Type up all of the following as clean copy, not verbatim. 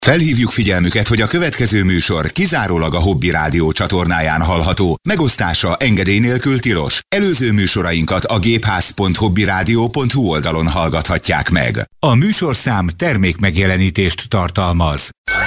Felhívjuk figyelmüket, hogy a következő műsor kizárólag a Hobby Rádió csatornáján hallható. Megosztása engedély nélkül tilos. Előző műsorainkat a gépház.hobbyradio.hu oldalon hallgathatják meg. A műsorszám termékmegjelenítést tartalmaz.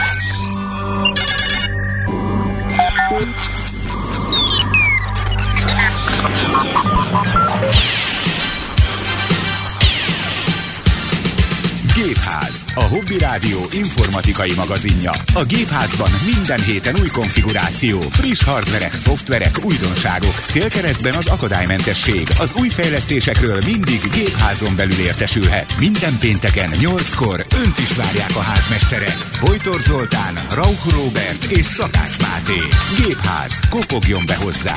Gépház, a Hobby Rádió informatikai magazinja. A Gépházban minden héten új konfiguráció, friss hardverek, szoftverek, újdonságok. Célkeresztben az akadálymentesség. Az új fejlesztésekről mindig Gépházon belül értesülhet. Minden pénteken 8-kor önt is várják a házmesterek. Bojtor Zoltán, Rauch Róbert és Szakács Máté. Gépház, kopogjon be hozzá!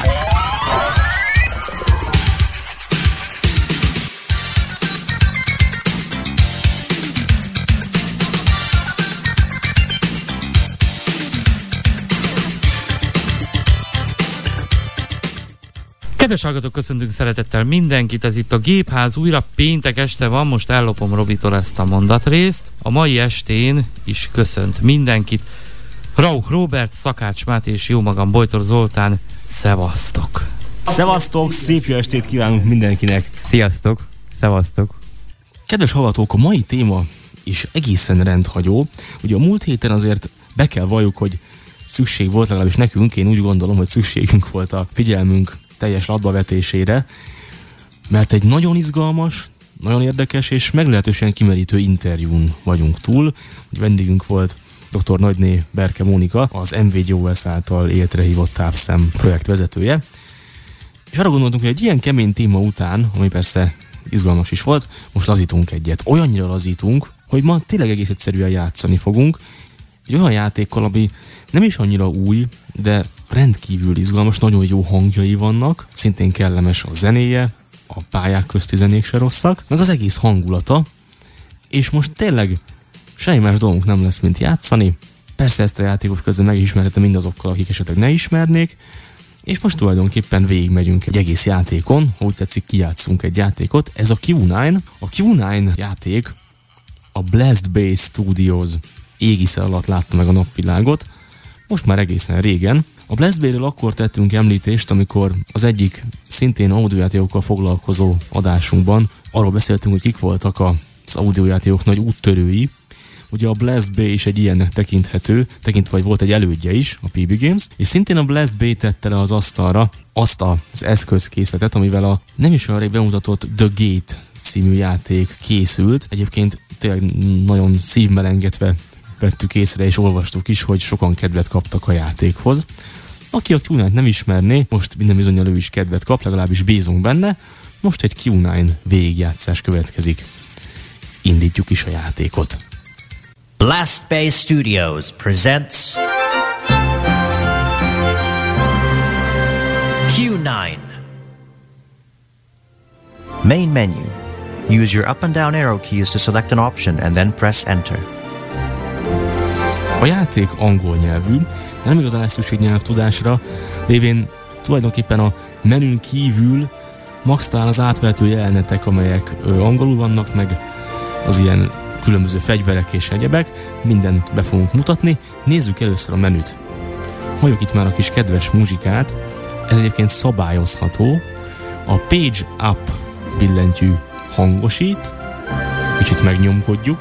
Kedves hallgatók, köszöntünk szeretettel mindenkit, ez itt a Gépház, újra péntek este van, most ellopom Robitól ezt a mondatrészt. A mai estén is köszönt mindenkit Rauch Róbert, Szakács Máté és jómagam Bojtor Zoltán, szevasztok! Szevasztok, szép jó estét kívánunk mindenkinek! Sziasztok, szevasztok! Kedves hallgatók, a mai téma is egészen rendhagyó. Ugye a múlt héten azért be kell valljuk, hogy szükség volt, legalábbis nekünk, én úgy gondolom, hogy szükségünk volt a figyelmünk teljes latbavetésére, mert egy nagyon izgalmas, nagyon érdekes és meglehetősen kimerítő interjún vagyunk túl. Ugye vendégünk volt dr. Nagyné Berke Mónika, az MVGOS által életre hívott távszem projektvezetője. És arra gondoltunk, hogy egy ilyen kemény téma után, ami persze izgalmas is volt, most lazítunk egyet. Olyannyira lazítunk, hogy ma tényleg egész egyszerűen játszani fogunk. Egy olyan játékkal, ami nem is annyira új, de rendkívül izgalmas, nagyon jó hangjai vannak, szintén kellemes a zenéje, a pályák közti zenék se rosszak, meg az egész hangulata, és most tényleg semmi más dolgunk nem lesz, mint játszani. Persze ezt a játékot közben megismerhetem mindazokkal, akik esetleg ne ismernék, és most tulajdonképpen végigmegyünk egy egész játékon, úgy tetszik, kijátszunk egy játékot. Ez a Q9. A Q9 játék a Blast Bay Studios égisze alatt látta meg a napvilágot, most már egészen régen. A Blast Bay-ről akkor tettünk említést, amikor az egyik szintén audiojátékokkal foglalkozó adásunkban arról beszéltünk, hogy kik voltak az audiojátékok nagy úttörői. Ugye a Blast Bay is egy ilyennek tekinthető, tekintve, hogy volt egy elődje is, a PB Games, és szintén a Blast Bay tette le az asztalra azt az eszközkészletet, amivel a nem is olyan rég bemutatott The Gate című játék készült. Egyébként tényleg nagyon szívmelengetve vettük észre és olvastuk is, hogy sokan kedvet kaptak a játékhoz. Aki a Q9 nem ismerné, most minden bizonnyal ő is kedvet kap, legalábbis bízunk benne. Most egy Q9 végigjátszás következik. Indítjuk is a játékot. Blast Bay Studios presents Q9. Main menu. Use your up and down arrow keys to select an option and then press enter. A játék angol nyelvű, de nem igazán lesz szükség nyelvtudásra, lévén tulajdonképpen a menün kívül max talán az átvehető jelenetek, amelyek angolul vannak, meg az ilyen különböző fegyverek és egyebek, mindent be fogunk mutatni. Nézzük először a menüt. Halljuk itt már a kis kedves muzsikát, ez egyébként szabályozható. A Page Up billentyű hangosít, kicsit megnyomkodjuk.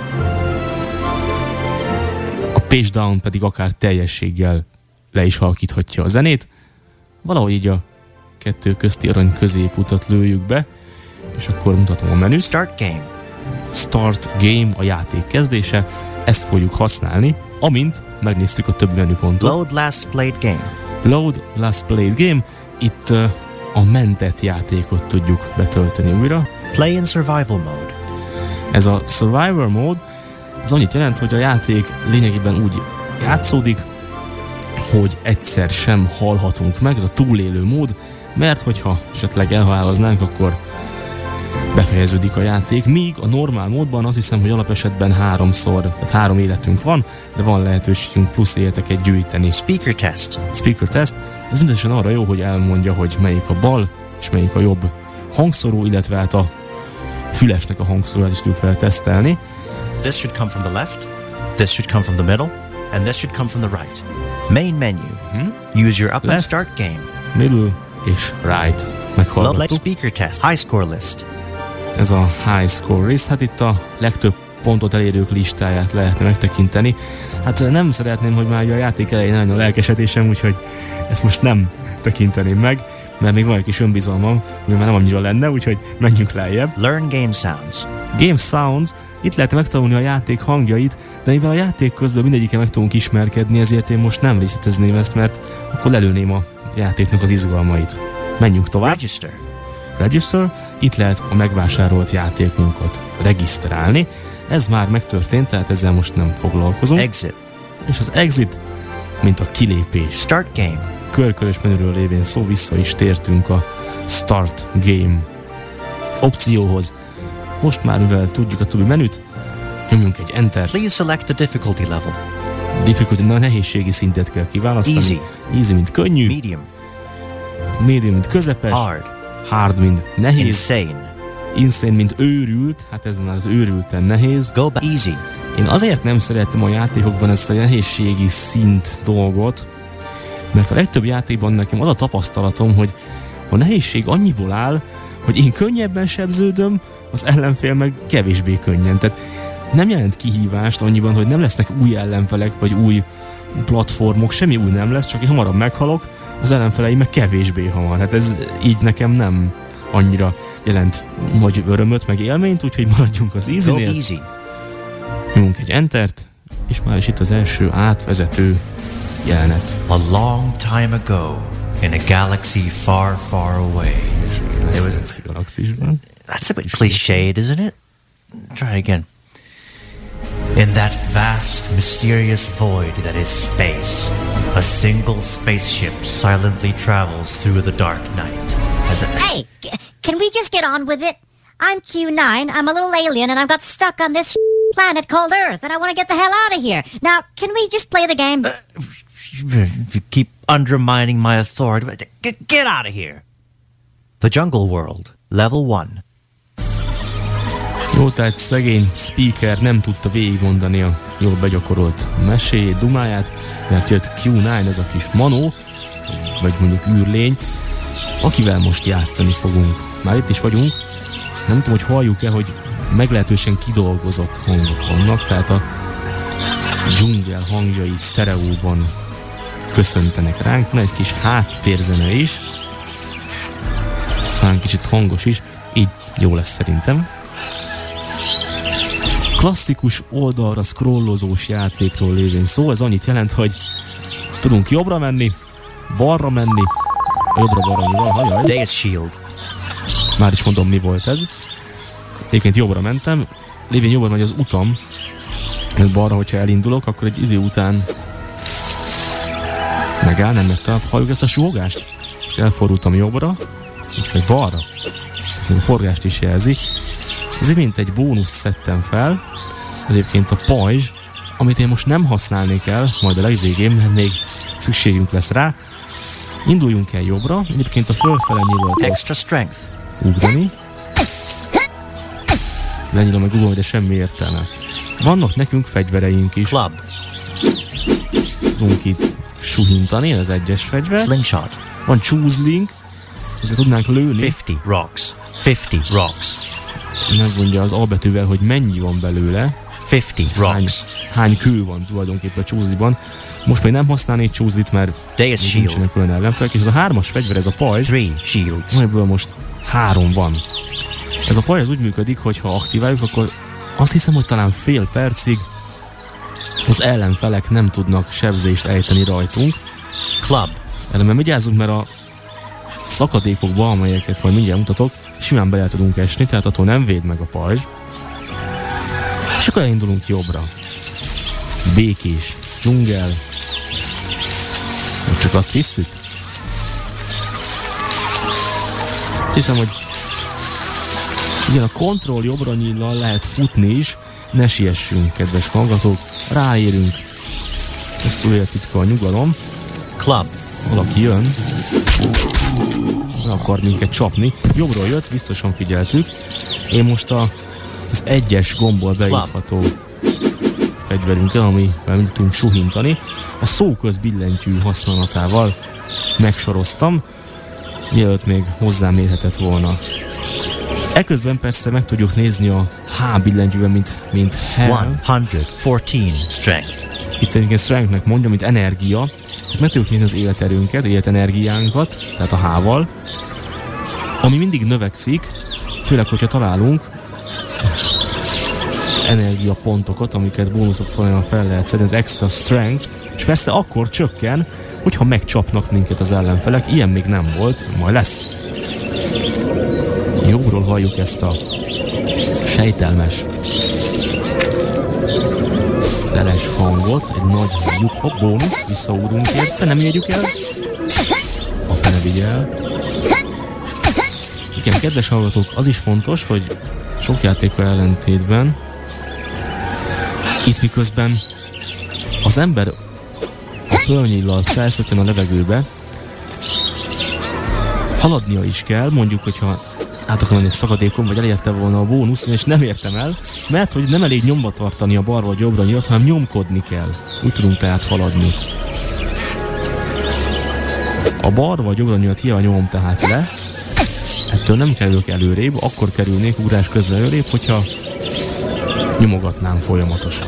A Page Down pedig akár teljességgel le is halkíthatja a zenét. Valahogy így a kettő közti arany középutat lőjük be, és akkor mutatom a menüt. Start game. Start game a játék kezdése, ezt fogjuk használni, amint megnéztük a többi menüpontot. Load last played game. Load last played game, itt a mentett játékot tudjuk betölteni újra. Play in survival mode. Ez a survivor mode, ez annyit jelent, hogy a játék lényegében úgy játszódik, hogy egyszer sem halhatunk meg, ez a túlélő mód, mert hogyha esetleg elhaláloznánk, akkor befejeződik a játék, míg a normál módban azt hiszem, hogy alapesetben 3-szor, tehát 3 életünk van, de van lehetőségünk plusz életeket gyűjteni. Speaker test. Speaker test, ez mindesen arra jó, hogy elmondja, hogy melyik a bal és melyik a jobb hangszóró, illetve hát a fülesnek a hangszóróját is tudjuk feltesztelni. This should come from the left. This should come from the middle, and this should come from the right. Main menu. Use your up and Left. start game. Middle és right. Let's Meghallgattuk. speaker test. High score list. Ez a high score rész, hát itt a legtöbb pontot elérők listáját lehetne megtekinteni. Hát nem szeretném, hogy már a játék elején nagyon a lelkesedésem, úgyhogy ezt most nem tekinteném meg, mert még van egy kis önbizalmam, hogy már nem annyira lenne, úgyhogy menjünk lejjebb. Learn game sounds. Game Sounds, itt lehet megtanulni a játék hangjait, de mivel a játék közben mindegyikkel meg tudunk ismerkedni, ezért én most nem részletezném ezt, mert akkor lelőném a játéknak az izgalmait. Menjünk tovább. Register. Register, itt lehet a megvásárolt játékunkat regisztrálni. Ez már megtörtént, tehát ezzel most nem foglalkozunk. Exit. És az exit, mint a kilépés. Start game. Körkörös menüről lévén szó, vissza is tértünk a Start Game opcióhoz. Most már, mivel tudjuk a többi menüt, nyomjunk egy Enter-t. Please select the difficulty level. Difficulty, a nehézségi szintet kell kiválasztani. Easy. Easy, mint könnyű. Medium. Medium, mint közepes. Hard. Hard, mint nehéz. Insane. Insane, mint őrült. Hát ez már az őrülten nehéz. Go back. Easy. Én azért nem szeretem a játékokban ezt a nehézségi szint dolgot, mert a legtöbb játékban nekem az a tapasztalatom, hogy a nehézség annyiból áll, hogy én könnyebben sebződöm, az ellenfél meg kevésbé könnyen. Tehát nem jelent kihívást annyiban, hogy nem lesznek új ellenfelek, vagy új platformok, semmi új nem lesz, csak én hamarabb meghalok, az ellenfeleim meg kevésbé hamar. Hát ez így nekem nem annyira jelent nagy örömöt, meg élményt, úgyhogy maradjunk az Go easy-nél. easy. Nyomunk egy Entert, és már is itt az első átvezető jelenet. A long time ago, in a galaxy far, far away. Ez galaxisban. That's a bit cliched, isn't it? Try again. In that vast, mysterious void that is space, a single spaceship silently travels through the dark night. Hey, can we just get on with it? I'm Q9, I'm a little alien, and I've got stuck on this planet called Earth, and I want to get the hell out of here. Now, can we just play the game? You keep undermining my authority. Get out of here. The Jungle World, Level 1. Jó, tehát szegény speaker nem tudta végigmondani a jól begyakorolt meséjét, dumáját, mert jött Q9, ez a kis manó, vagy mondjuk űrlény, akivel most játszani fogunk. Már itt is vagyunk, nem tudom, hogy halljuk-e, hogy meglehetősen kidolgozott hangok vannak, tehát a dzsungel hangjai sztereóban köszöntenek ránk. Van egy kis háttérzene is, talán kicsit hangos is, így jó lesz szerintem. Klasszikus oldalra scrollozós játékról lévén szó, ez annyit jelent, hogy tudunk jobbra menni, balra menni, jobbra-balra mi van, hajaj. Deus Shield. Már is mondom, mi volt ez. Egyébként jobbra mentem, lévén jobbra megy az utam, meg balra, hogyha elindulok, akkor egy idő után megáll, nem megtalál. Halljuk ezt a suhogást? És elfordultam jobbra, és meg balra. A forgást is jelzi. Ez mint egy bónusz szedtem fel, ez egyébként a pajzs, amit én most nem használnék el, majd a legvégén, mert még szükségünk lesz rá. Induljunk el jobbra, egyébként a fölfele nyilván Extra strength. ugrani. Lenyilom meg ugrani, de semmi értelme. Vannak nekünk fegyvereink is. Club. Tudunk itt suhintani, ez egyes fegyver. Slingshot. Van csúzlink, ezzel tudnánk lőni. 50 rocks. 50 rocks. Megmondja az A betűvel, hogy mennyi van belőle. 50 rocks. Hány kő van tulajdonképpen a csúzliban. Most még nem használnék csúzlit, mert Deus Shield. nincsenek olyan ellenfelek, és ez a 3-as fegyver, ez a pajzs, 3 shields. amiből most 3 van. Ez a pajzs úgy működik, hogy ha aktiváljuk, akkor azt hiszem, hogy talán fél percig az ellenfelek nem tudnak sebzést ejteni rajtunk. Club. Ellenben vigyázzunk, mert a szakadékokba, amelyeket majd mindjárt mutatok, simán bele tudunk esni, tehát attól nem véd meg a pajzs. És akkor elindulunk jobbra. Békés dzsungel. Csak azt hisszük. Azt hiszem, hogy igen, a kontroll jobbra nyíllal lehet futni is. Ne siessünk, kedves hallgatók. Ráérünk. Hosszú életitka a nyugalom. Club. Valaki jön. Akar minket csapni. Jobbról jött, biztosan figyeltük. Én most az egyes gombbal beírható fegyverünkkel, amivel tudunk suhintani, a szóközbillentyű használatával megsoroztam, mielőtt még hozzám érhetett volna. Eközben persze meg tudjuk nézni a H billentyűvel, mint hell. 114 strength. Itt egyébként strengthnek mondja, mint energia. Tehát meg tudjuk nézni az életerőnket, életenergiánkat, tehát a H-val, ami mindig növekszik, főleg, hogyha találunk energiapontokat, amiket bónuszok folyamán fel lehet szedni, az extra strength, és persze akkor csökken, hogyha megcsapnak minket az ellenfelek. Ilyen még nem volt, majd lesz. Jobbról halljuk ezt a sejtelmes, szeles hangot, egy nagy lyuk, hopp, bónusz, visszaúrunk érte, nem érjük el. A fene vigyel. Igen, kedves hallgatók, az is fontos, hogy sok játékkal ellentétben itt miközben az ember a földnyíllal felszökken a levegőbe, haladnia is kell, mondjuk, hogyha át akar menni egy szakadékon, vagy elérte volna a bónusz, és nem értem el, mert hogy nem elég nyomba tartani a balra vagy jobbra nyilat, hanem nyomkodni kell. Úgy tudunk tehát haladni. A balra vagy jobbra nyilat hiába nyomom tehát le, ettől nem kerülök előrébb, akkor kerülnék ugrás közben előrébb, hogyha nyomogatnám folyamatosan.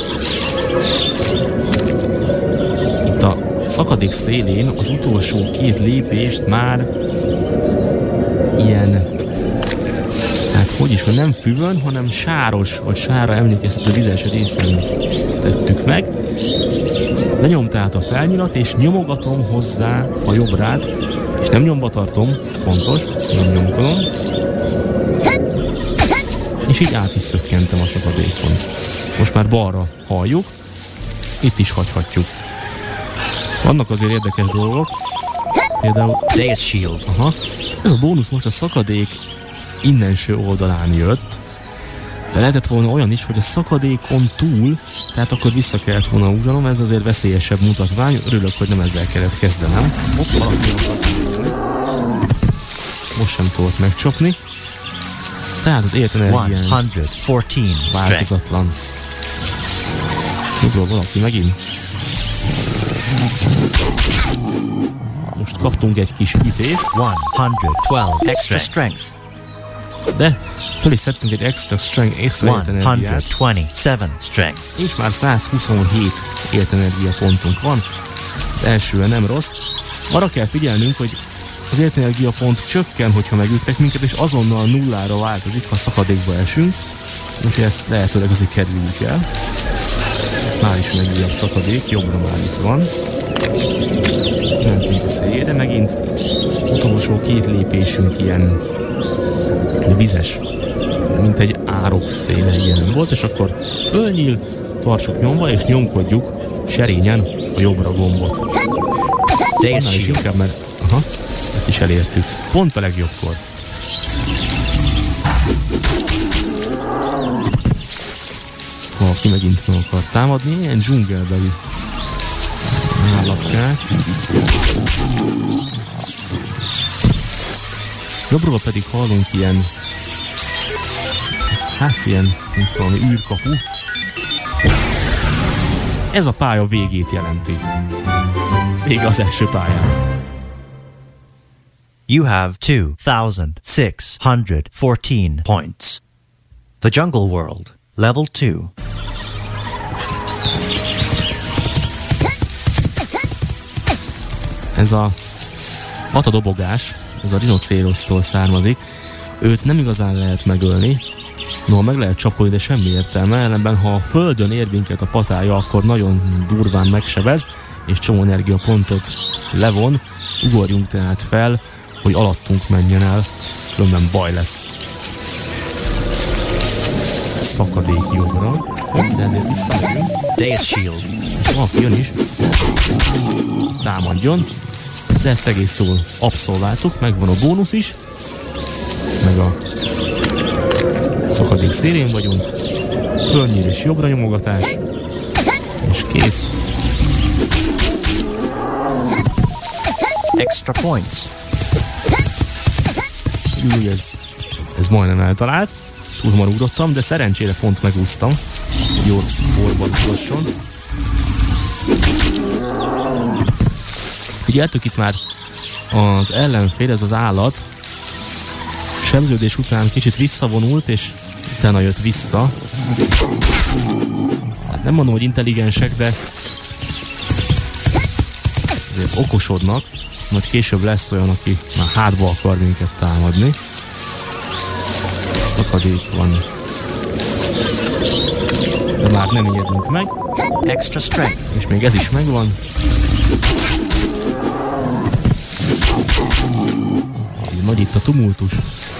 Itt a szakadék szélén az utolsó 2 lépést már ilyen, hát hogy is van, nem füvön, hanem sáros, vagy sárra emlékeztető vizes részen tettük meg. Lenyom tehát a felnyilat, és nyomogatom hozzá a jobbrát, és nem nyomba tartom, fontos, nem nyomkodom, és így át is szökkentem a szakadékon. Most már balra halljuk, itt is hagyhatjuk. Vannak azért érdekes dolgok, például Death Shield. Aha, ez a bónusz most a szakadék innenső oldalán jött, de lehetett volna olyan is, hogy a szakadékon túl, tehát akkor vissza kellett volna ugranom, ez azért veszélyesebb mutatvány, örülök, hogy nem ezzel kellett kezdenem. Hopp, most sem tudott megcsapni. Tehát az életenergián 114 változatlan. Ugrol valaki megint? Most kaptunk egy kis ütést. 112 extra strength. De föl is szedtünk egy extra strength, extra életenergiát. 127 strength. És már 127 életenergia pontunk van. Az elsőre nem rossz. Arra kell figyelnünk, hogy az életenergia pont csökken, hogyha megütnek minket, és azonnal nullára változik, ha szakadékba esünk. Úgyhogy ezt lehetőleg azért kerüljük el. Már is megy ugye a szakadék, jobbra már itt van. Mentünk a széljére, megint utolsó 2 lépésünk ilyen vizes, mint egy árok széle ilyen volt, és akkor fölnyíl, tartsuk nyomva, és nyomkodjuk serényen a jobbra gombot. Annál is inkább, mert ezt is elértük. Pont a legjobbkor. Ha ki megint meg akar támadni, ilyen dzsungelbeli állatkák. Jobbról pedig hallunk ilyen, hát ilyen, mint valami űrkapu. Ez a pálya végét jelenti. Vége az első pályán. You have 2,614 points. The Jungle World, Level 2. Ez a patadobogás, ez a rinocérosztól származik. Őt nem igazán lehet megölni, no, meg lehet csapolni, de semmi értelme. Ellenben, ha a földön ér minket a patája, akkor nagyon durván megsebez, és csomó energiapontot levon. Ugorjunk tehát fel, hogy alattunk menjen el, különben baj lesz. Szakadék jobbra, de ezért visszamegyünk. Death Shield. Valaki jön is. Támadjon. De ezt egész jól abszolváltuk, megvan a bónusz is, meg a szakadék szélén vagyunk, fölnyíl és jobbra nyomogatás, és kész. Extra points. Ez majdnem eltalált, túl hamar ugrottam, de szerencsére pont megúsztam. Jó orban utasson. Figyeltük, itt már az ellenfél, ez az állat sebződés után kicsit visszavonult, és utána jött vissza. Hát nem mondom, hogy intelligensek, de azért okosodnak, majd később lesz olyan, aki már hátba akar minket támadni. Szakadék van. De már nem ijedünk meg. Extra strength. És még ez is megvan. Nagy itt a tumultus.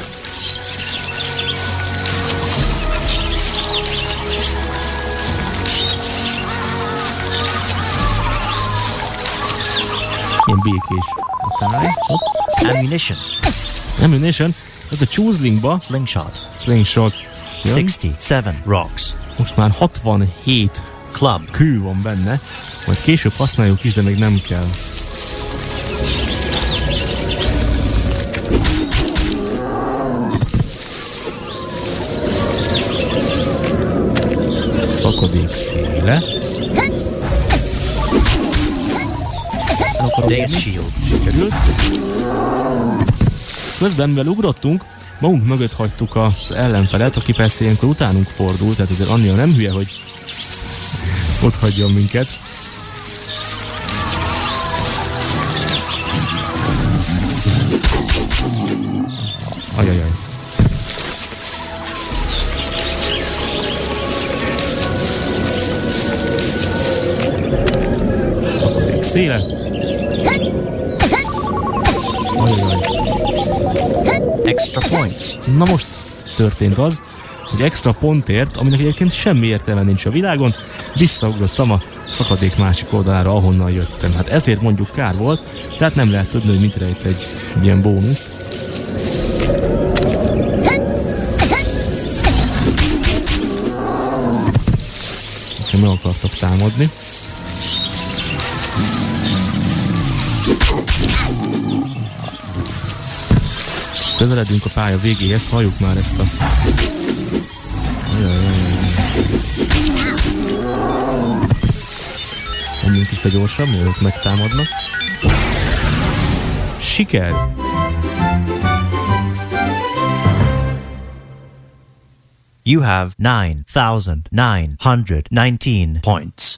Ilyen békés a táj. Hopp. Ammunition. Ez a Choselingba. Slingshot. Jön. 67 rocks. Most már 67 Club. kő van benne. Majd később használjuk is, de még nem kell. Szakadék széle. Death Shield. Sikerült. Közben, mivel ugrottunk, magunk mögött hagytuk az ellenfelet, aki persze ilyenkor utánunk fordult, tehát azért annyira nem hülye, hogy ott hagyjon minket. Ajajaj. Szakadék széle. Ajajaj. Extra points. Na most történt az, hogy extra pontért, aminek egyébként semmi értelme nincs a világon, visszaugrottam a szakadék másik oldalára, ahonnan jöttem. Hát ezért mondjuk kár volt, tehát nem lehet tudni, hogy mit rejt egy ilyen bónusz. Nekem meg akartak támadni. Közeledünk a pálya végéhez, halljuk már ezt a... Menjünk is be gyorsan, mielőtt megtámadnak. Siker! You have 9,919 points.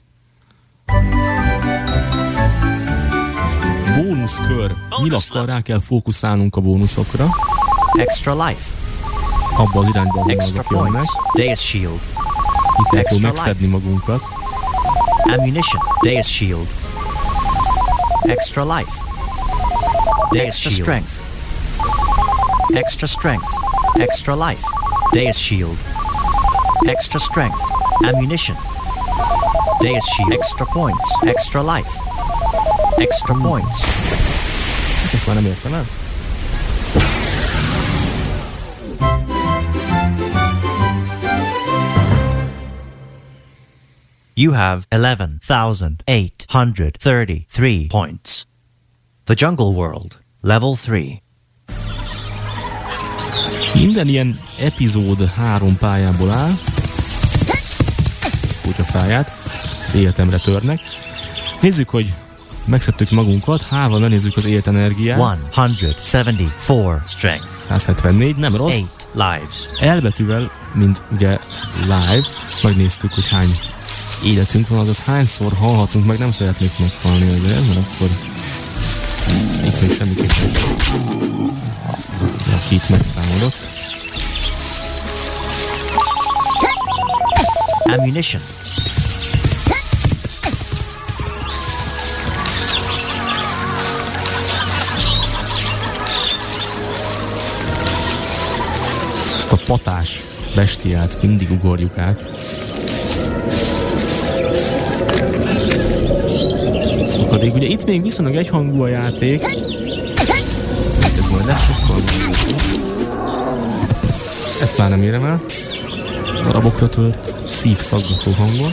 Bónuszkör. Nyilakkal rá kell fókuszálnunk a bónuszokra. Extra life. Abba az irányba, ahol Extra azok jönnek. points. Death Shield. Itt lehet jól Extra megszedni magunkat. Ammunition. Death Shield. Extra life. Extra strength. Extra strength. Extra life. Death Shield. Extra strength. Ammunition. Death Shield. Extra points. Extra life. Extra points. Ezt már nem értem el. You have 11,833 points. The Jungle World, Level 3. Minden ilyen epizód 3 pályából áll. Kutyafáját. Az életemre törnek. Nézzük, hogy megszedtük magunkat. Hával megnézzük az életenergiát. 174 strength. 174, nem rossz. 8 lives. Elbetűvel, mint ugye live, megnéztük, hogy hány életünk van, azaz hányszor halhatunk, meg nem szeretnék meghalni azért, mert akkor itt még semmiképpen sem. Aki itt megtámadott. Ammunition. Ezt a patás bestiát mindig ugorjuk át. Szakadék. Ugye itt még viszonylag egyhangú a játék. Ez majd lesz sokkal. Ezt már nem érem el. Darabokra tört, szívszaggató hangon.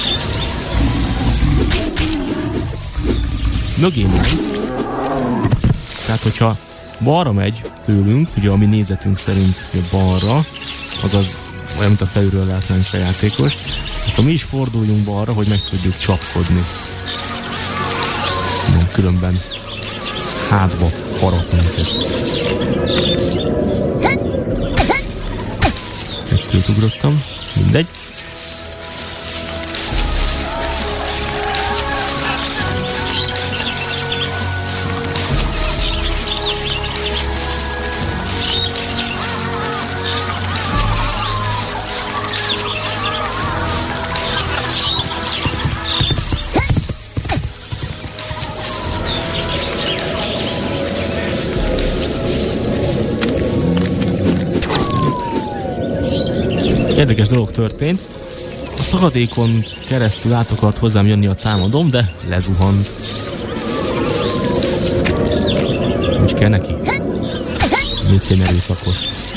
Mögé ment. Tehát, hogyha balra megy tőlünk, ugye a mi nézetünk szerint balra, azaz olyan, mint a felülről látnánk a játékost. Akkor mi is forduljunk balra, hogy meg tudjuk csapkodni. Nem, különben hátba harap minket. Kettőt ugrottam, mindegy. Érdekes dolog történt. A szakadékon keresztül át akart hozzám jönni a támadom, de lezuhant. Nincs kell neki. Léptél erőszakot.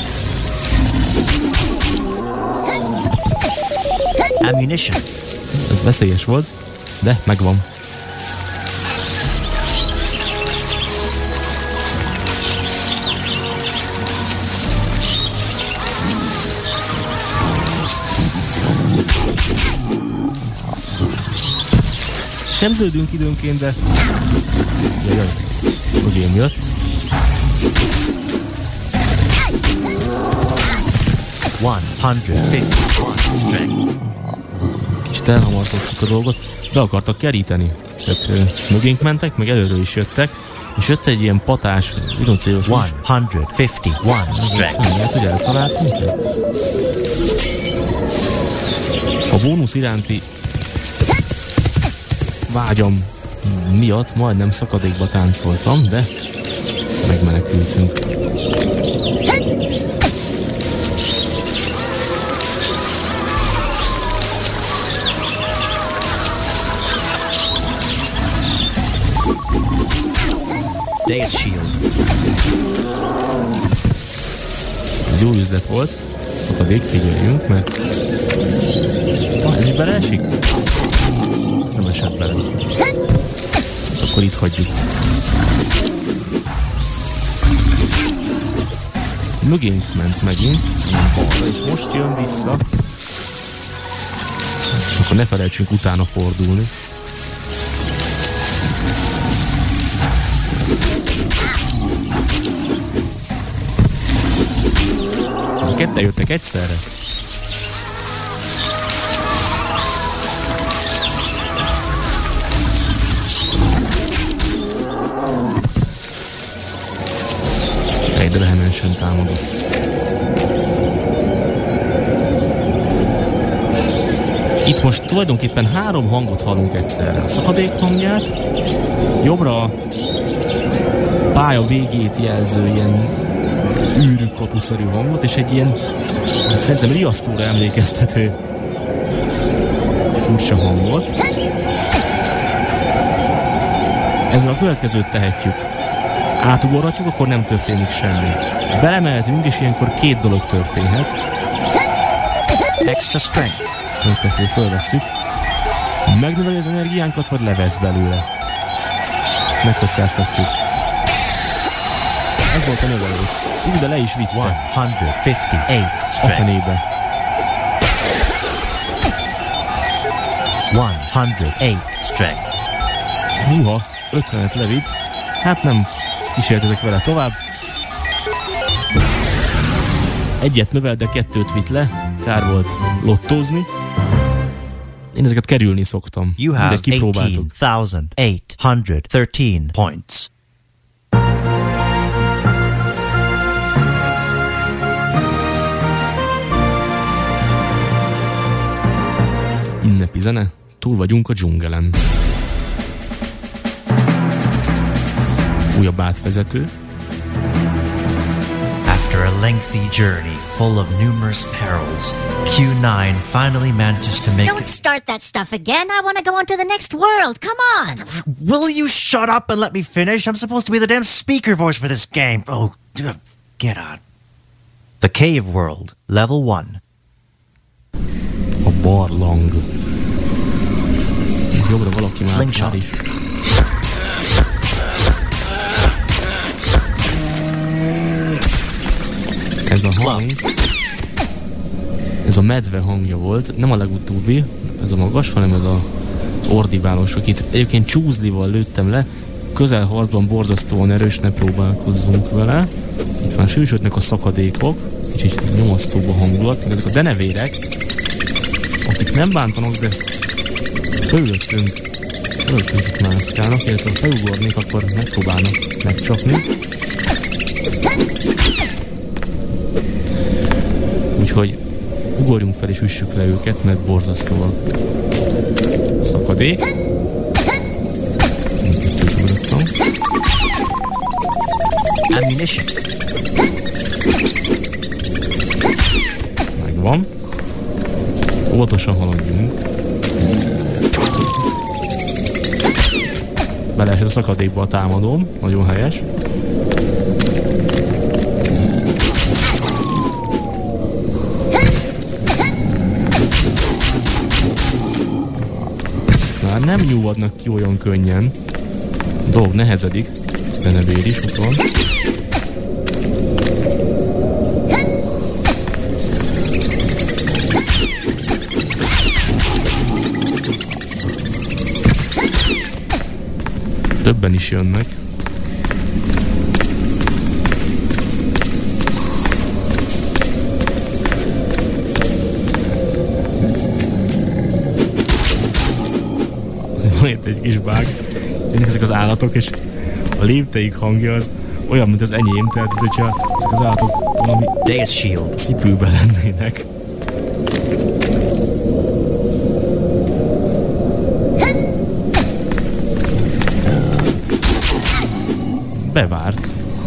Ammunition. Ez veszélyes volt, de megvan. Sebződünk időnként, de... Jaj, mögém jött. Kicsit elhamartottuk a dolgot. Be akartak keríteni. Tehát mögénk mentek, meg előről is jöttek. És jött egy ilyen patás, rinocérosz is. 151 strength. Lehet, hogy eltalált minket? A bónusz iránti vágyam miatt majdnem szakadékba táncoltam, de megmenekültünk. Death Shield. Ez jó üzlet volt. Szakadék, figyeljünk, mert... ez is beleesik? Ez nem esett bele. Akkor itt hagyjuk. Mögénk ment megint, balra, és most jön vissza. Akkor ne felejtsünk utána fordulni. Ketten jöttek egyszerre. Egyre vehemensen támadott. Itt most tulajdonképpen 3 hangot hallunk egyszerre. A szakadék hangját, jobbra a pálya végét jelző ilyen űrkapuszerű hangot, és egy ilyen, hát szerintem riasztóra emlékeztető furcsa hangot. Ezzel a következőt tehetjük. Átugorhatjuk, akkor nem történik semmi. Belemehetünk, és ilyenkor 2 dolog történhet. Extra strength. Persze, fölvesszük. Megnöveli az energiánkat, vagy levesz belőle. Megkockáztatjuk. Ez volt a növelő. De le is vitte. 158 A strength. fenébe. 108 strength. Húha, 50-et levitt. Hát nem kísérletezek vele tovább. 1 növel, de 2 vitt le. Kár volt lottózni. Én ezeket kerülni szoktam. You have Mindegy, kipróbáltuk. 18,813 points. Ünnepi zene, túl vagyunk a dzsungelen. Újabb átvezető. After a lengthy journey full of numerous perils, Q9 finally manages to make Don't start that stuff again. I want to go on to the next world. Come on. Will you shut up and let me finish? I'm supposed to be the damn speaker voice for this game. Oh, get on. The Cave World, Level 1. A barlang. Jobbra valaki már is. Ez a hang. Ez a medve hangja volt, nem a legutóbbi, ez a magas, hanem ez a ordibálós, akit egyébként csúzlival lőttem le, közelharcban borzasztóan erős, ne próbálkozzunk vele. Itt már sűsödnek a szakadékok, kicsit nyomasztóbb a hangulat, ezek a denevérek, akik nem bántanak, de fölöttünk itt mászkálnak, illetve ha felugornék, akkor megpróbálnak megcsapni. Úgyhogy ugorjunk fel és üssük le őket, mert borzasztó a szakadék. Ammunition. Megvan. Óvatosan haladjunk. Beleesett a szakadékba a támadóm. Nagyon helyes. Már nem nyúlvadnak ki olyan könnyen. A dolog nehezedik. Denevér is ott van. Többen is jönnek. Azért van itt egy kis bág. Jönnek ezek az állatok, és a lépteik hangja az olyan, mint az enyém, tehát hogyha ezek az állatok valami cipőben lennének. Bevárt.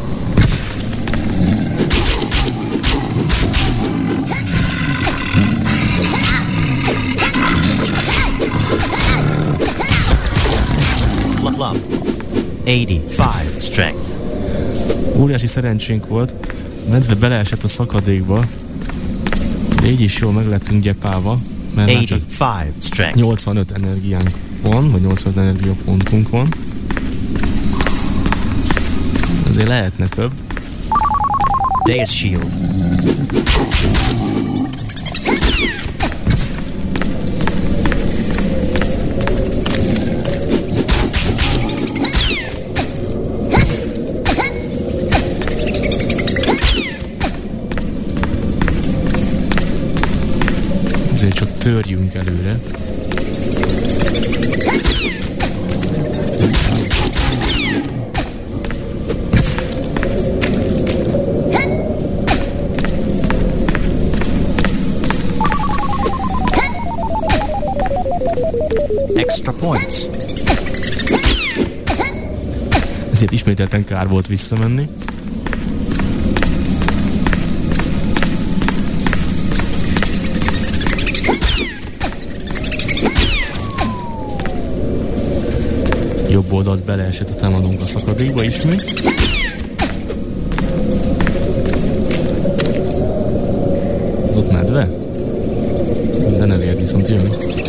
Club. 85 strength. Óriási szerencsénk volt, a medve beleesett a szakadékba, de így is jól meg lettünk gyepálva, mert már csak 85 energiánk van, vagy 85 energiapontunk van. Azért lehetne több. Death Shield. Ezért csak törjünk előre. Extra points. Ezért ismételten kár volt visszamenni. Jobb oldalt beleesett a támadónk a szakadékba ismét. Az ott medve? De ne légy, viszont jön.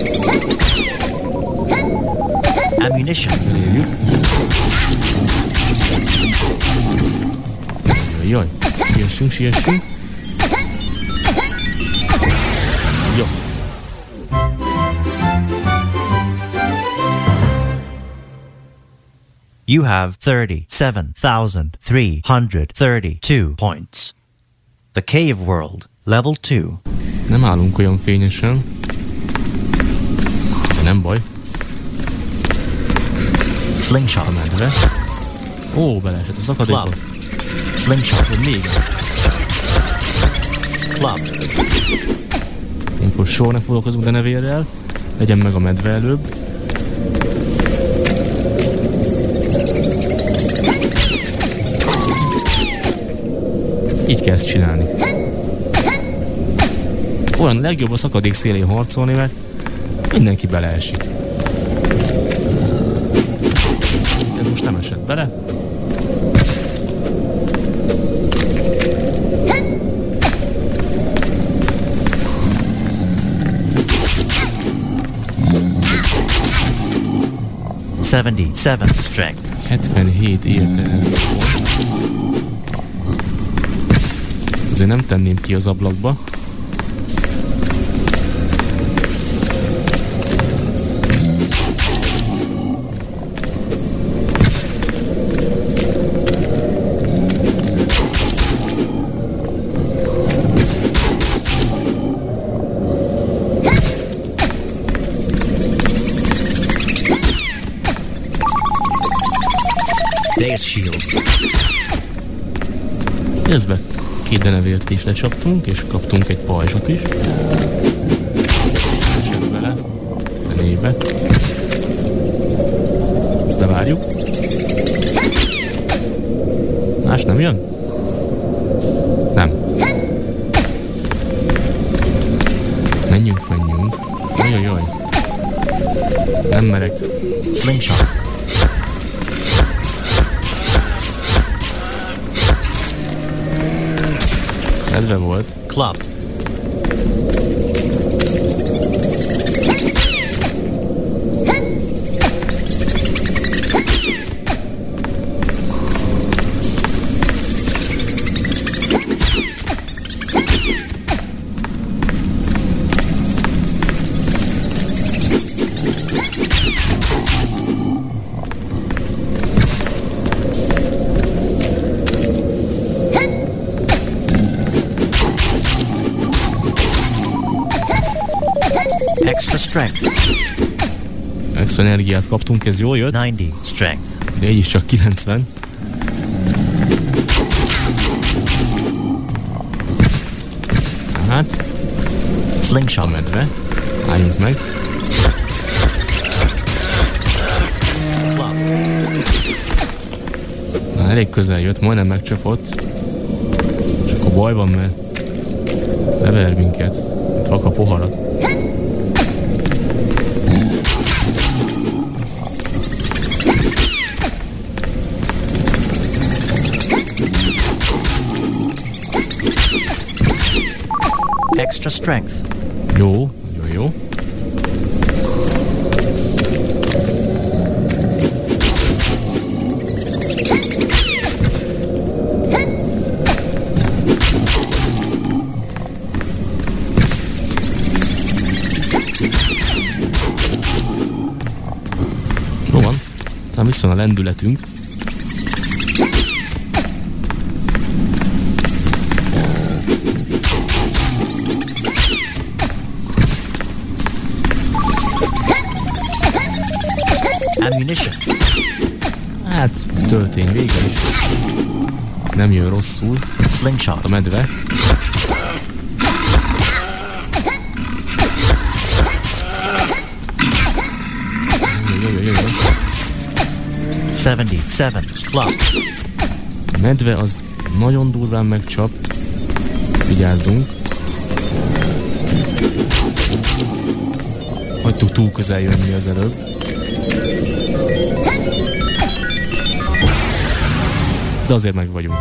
Ammunition. Elérjük. Jaj, siessünk. Jó. You have 37,332 points. The Cave World, Level 2. Nem állunk olyan fényesen. De nem baj. Slingshot. A medve. Ó, beleesett a szakadékba. Club. Slingshot. Még egy. Club. Amikor soha ne foglalkozunk denevérrel, legyen meg a medve előbb. Így kell ezt csinálni. Olyan legjobb a szakadék szélén harcolni, mert mindenki beleesik. Ez most nem esett bele. Strength. 77 érte. Ezt azért nem tenném ki az ablakba. Deus Shield. Ezbe 2 denevért is lecsaptunk, és kaptunk egy pajzsot is. Esett bele. Zenébe. Ezt bevárjuk. Más nem jön? Nem. Menjünk. Jaj. Nem merek. Slingshot. Medve volt. Club. Extra strength. Extra energiát kaptunk, ez jól jött. 90 strength. De így is csak 90. Hát, Slingshot. a medve. Álljunk meg. Club. Na, elég közel jött, majdnem megcsapott. Csak akkor baj van, mert lever minket. Itt vak a poharat. Extra strength. Jó, nagyon jó. Jó van. Talán vissza a lendületünk. Ammunition. Hát, töltény vége is. Nem jön rosszul. Slingshot. A medve. Jó. 77 club. A medve az nagyon durván megcsap. Vigyázzunk. Hagytuk túl közel jönni az előbb. De azért meg vagyunk.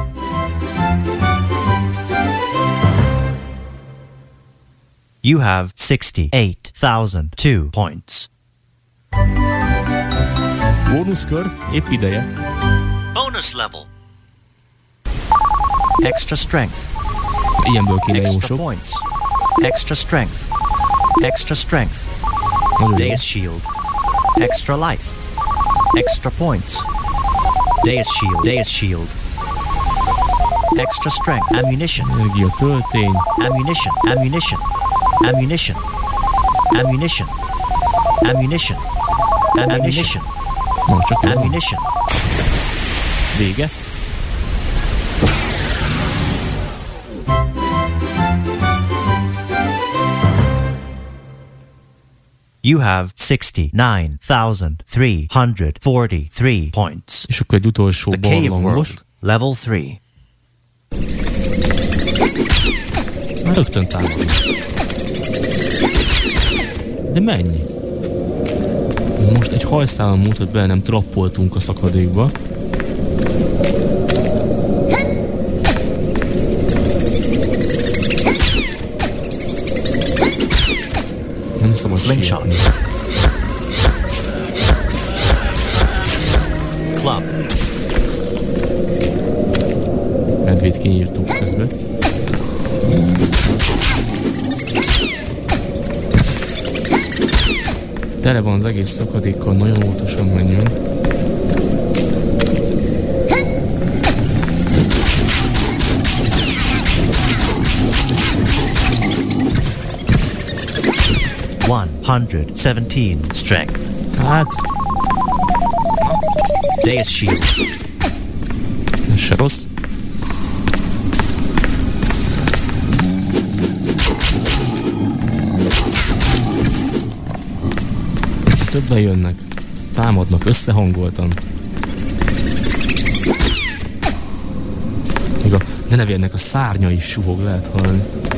You have 68,002 points. Bónuszkör, épp ideje. Bonus level. Extra strength. Ilyenből kéne jó Extra sok. points. Extra strength. Extra strength. Nagyon jó. Deus Shield. Extra life. Extra points. Deus Shield. Deus Shield. Extra strength. Ammunition. Energia, töltény. Ammunition. Ammunition. Ammunition. Ammunition. Ammunition. Ammunition. Na, csak ez van. Ammunition. Vége. You have 69,343 points. És akkor egy utolsó The Cave barlangos. World, level 3. Már rögtön támadunk. De mennyi? Most egy hajszálon mutat be, nem trappoltunk a szakadékba. Nem szabad Slingshot. sietni. Club. Medvét kinyírtuk közben. Tele van az egész szakadékkal, nagyon óvatosan menjünk. One 117 strength. Hát, Deus Shield. Ez se rossz. Többen jönnek. Támadnak összehangoltan. Még a denevérnek a szárnya is suhog, lehet hallani.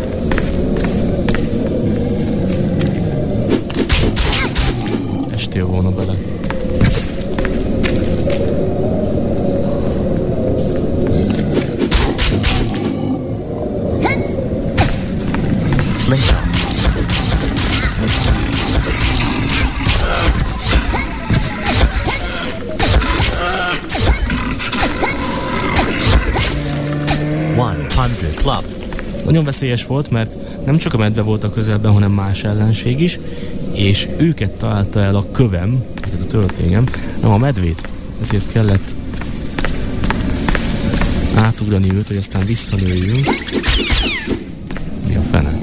Estél volna bele. Slingshot. Club. Ez nagyon veszélyes volt, mert nem csak a medve volt a közelben, hanem más ellenség is, és őket találta el a kövem, tehát a töltényem, nem a medvét. Ezért kellett átugrani őt, hogy aztán visszalőjünk. Mi a fene?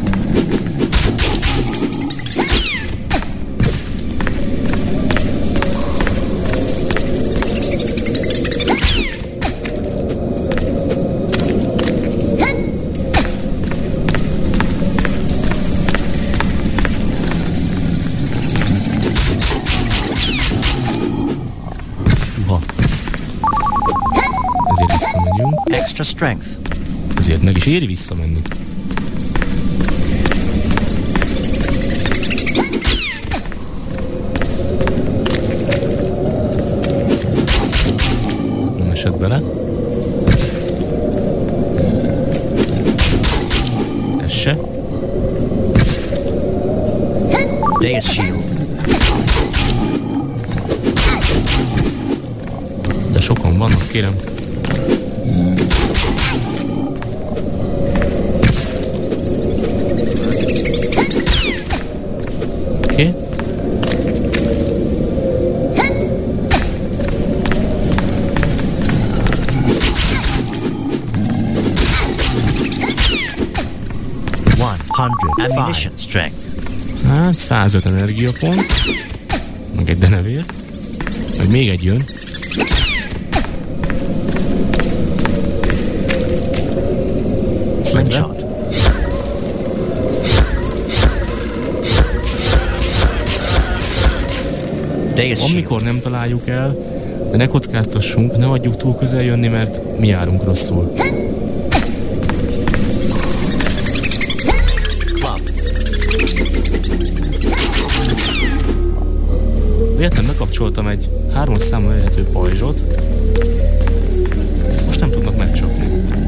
Extra strength. Ezért meg is éri visszamenni. Nem esett bele. Ez se. Deus Shield. De sokan vannak, kérem. Oké. Ammunition strength. Hát 105 energiapont. Meg egy denevér. Vagy még egy jön. Slingshot. Amikor nem találjuk el, de ne kockáztassunk, ne adjuk túl közel jönni, mert mi járunk rosszul. Véletlen bekapcsoltam egy 3-as számú elérhető pajzsot, most nem tudnak megcsapni.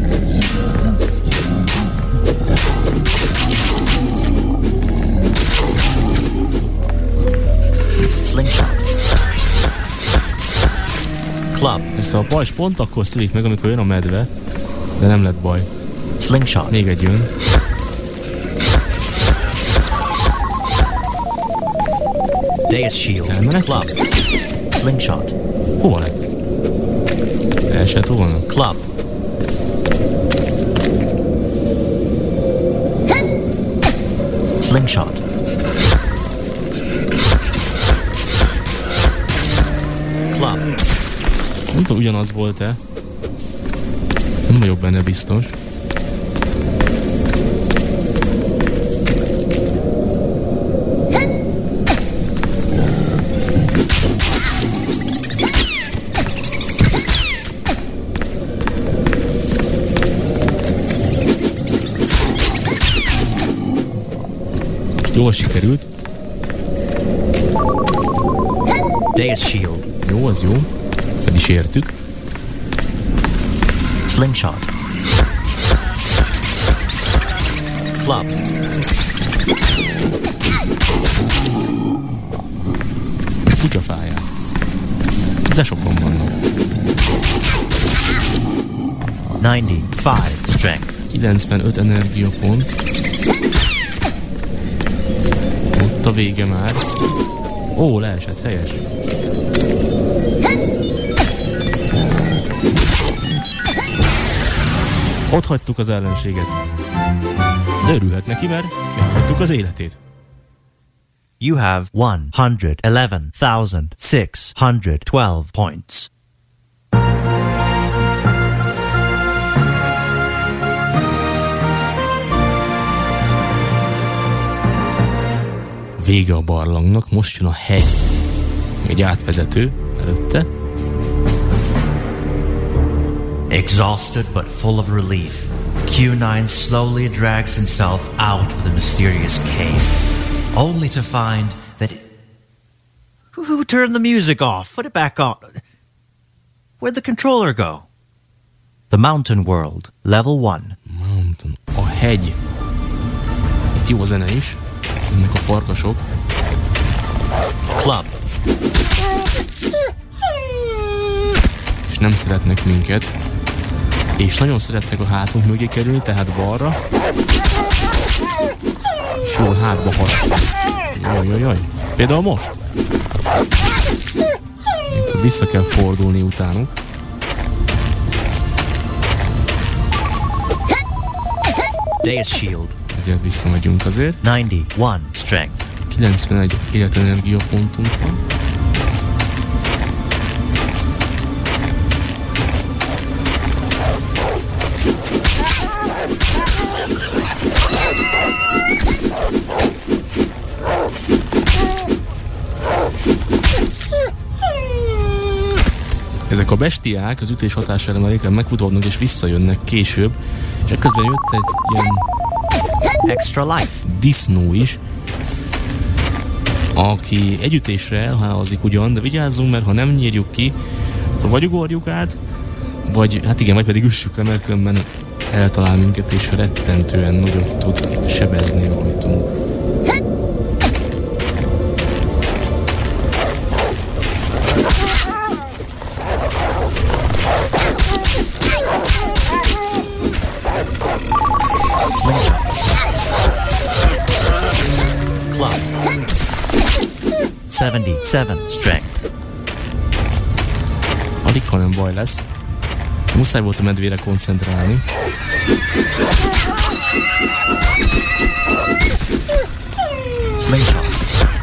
Slingshot. Club. Persze a pajzs pont akkor szülik meg, amikor jön a medve, de nem lett baj. Slingshot. Még egy jön. Deus Shield. Elmenek? Club. Slingshot. Hova lett? Elesett volna. Club. Slingshot. Club. Nem tudom, ugyanaz volt-e. Nem vagyok benne biztos. Jól sikerült. Deus Shield. Jó, az jó. Fel is értük. Slingshot. Club. Kutyafáját. De sokan vannak. 95 strength. 95 energiapont. Ott a vége már. Ó, leesett, helyes. Ott hagytuk az ellenséget. De örülhet neki, mert meghagytuk az életét. You have 111,612 points. vége a barlangnak, most jön a hegy. Egy átvezető előtte. Exhausted but full of relief, Q9 slowly drags himself out of the mysterious cave, only to find that Who turned the music off? Put it back on. Where'd the controller go? The Mountain World, Level 1. Mountain. A hegy. Egy jó zene is. Ennek a farkasok. Club. És nem szeretnek minket. És nagyon szeretnek a hátunk mögé kerülni, tehát balra. És jól hátba harap. Jaj. Például most. Akkor vissza kell fordulni utánuk. Deus Shield. Ezért visszamegyünk azért. 91 Strength. 91 életenergia pontunk van. Ezek a bestiák az ütés hatására már inkább megfutódnak és visszajönnek később, és ekközben jött egy ilyen Extra life. disznó is, aki egy ütésre elházik ugyan, de vigyázzunk, mert ha nem nyírjuk ki, akkor vagy ugorjuk át, vagy hát igen, vagy pedig üssük le, mert különben eltalál minket, és rettentően nagyot tud sebezni rajtunk. Club. 77 Strength. Alig, ha nem baj lesz. Muszáj volt a medvére koncentrálni. Slingshot.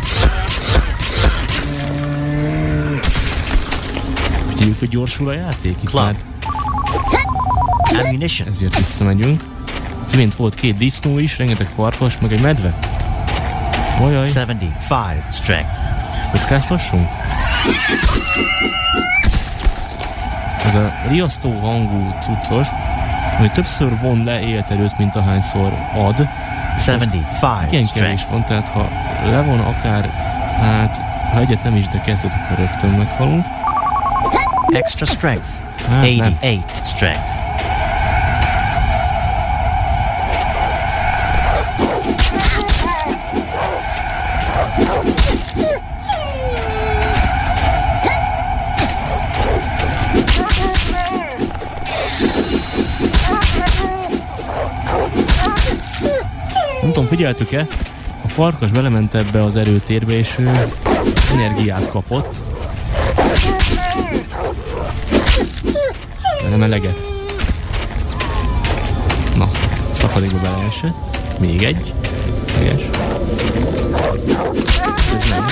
Figyeljük, hogy gyorsul a játék. Itt Club. már Ammunition. ezért visszamegyünk. Az imént volt 2 disznó is, rengeteg farkas, meg egy medve. Ojaj, 75 Strength. kockáztassunk? Ez a riasztó hangú cuccos, hogy többször von le életerőt, mint ahányszor ad. 75 Igen, kevés Strength. van, tehát ha levon akár, hát ha egyet nem is, de 2-t, akkor rögtön meghalunk. Extra Strength. Hát, 88 Strength. Nem tudom, figyeltük-e? A farkas belement ebbe az erőtérbe, és ő energiát kapott. De nem eleget. Na, szakadékba beleesett. Még egy. Helyes. Ez nem.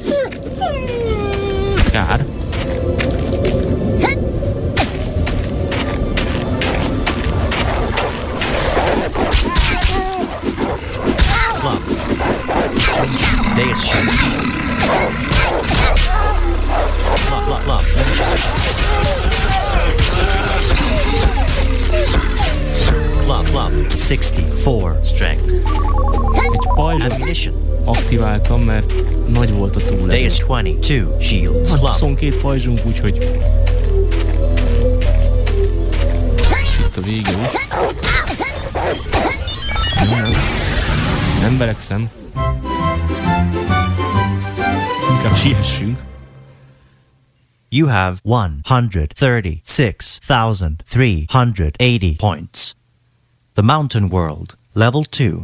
Kár. Club. Deus Shield. Club. Slingshot. Club. 64 Strength. Egy pajzsot Ammunition. aktiváltam, mert nagy volt a túlerő. Deus 22 Shields. Club. 22 pajzsunk, úgyhogy itt a vége is. Nem verekszem. Inkább siessünk. You have 136,380 points. The Mountain World, Level 2.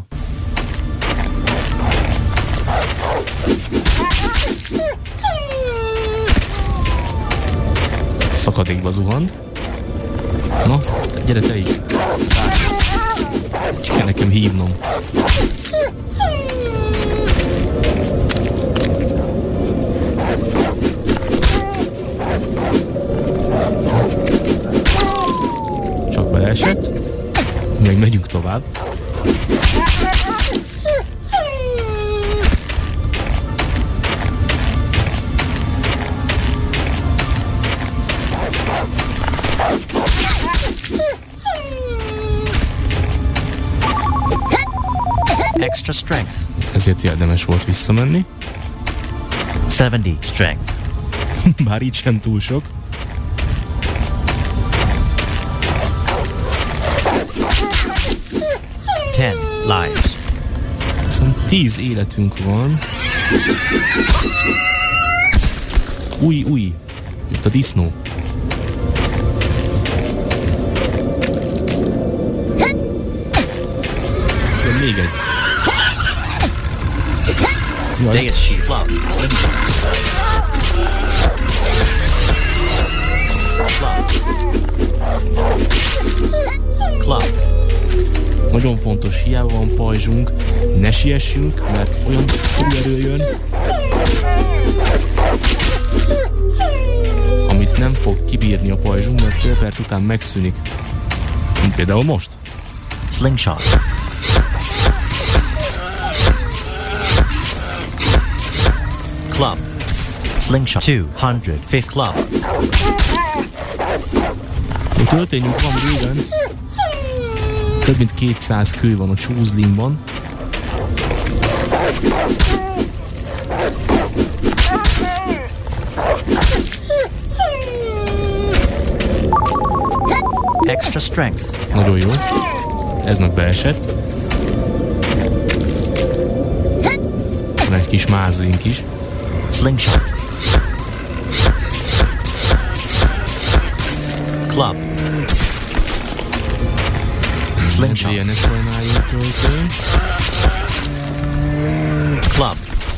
Szakadékba zuhant. Na, gyere te is. Csak kell nekem hívnom. Csak beleesett. Még megyünk tovább. Extra strength. Ezért érdemes volt visszamenni. 70 strength. Bár így sem túl sok. 10 lives. Viszont 10 életünk van. Új. Jött a disznó. Jön még egy. Jaj. Deus Shield. Club. Slingshot. Club. Nagyon fontos, hiába van pajzsunk, ne siessünk, mert olyan erő jön, amit nem fog kibírni a pajzsunk, mert fél perc után megszűnik. Mint például most. Slingshot. Club. Slingshot. 250 club. A töltényünk van bőven. Több mint 200 kő van a csúzlingban. Extra strength. Nagyon jó. Ez meg beesett. Van egy kis mázlink is. Slingshot. Club. Slingshot. DNS sajnáljuk töltő. Club.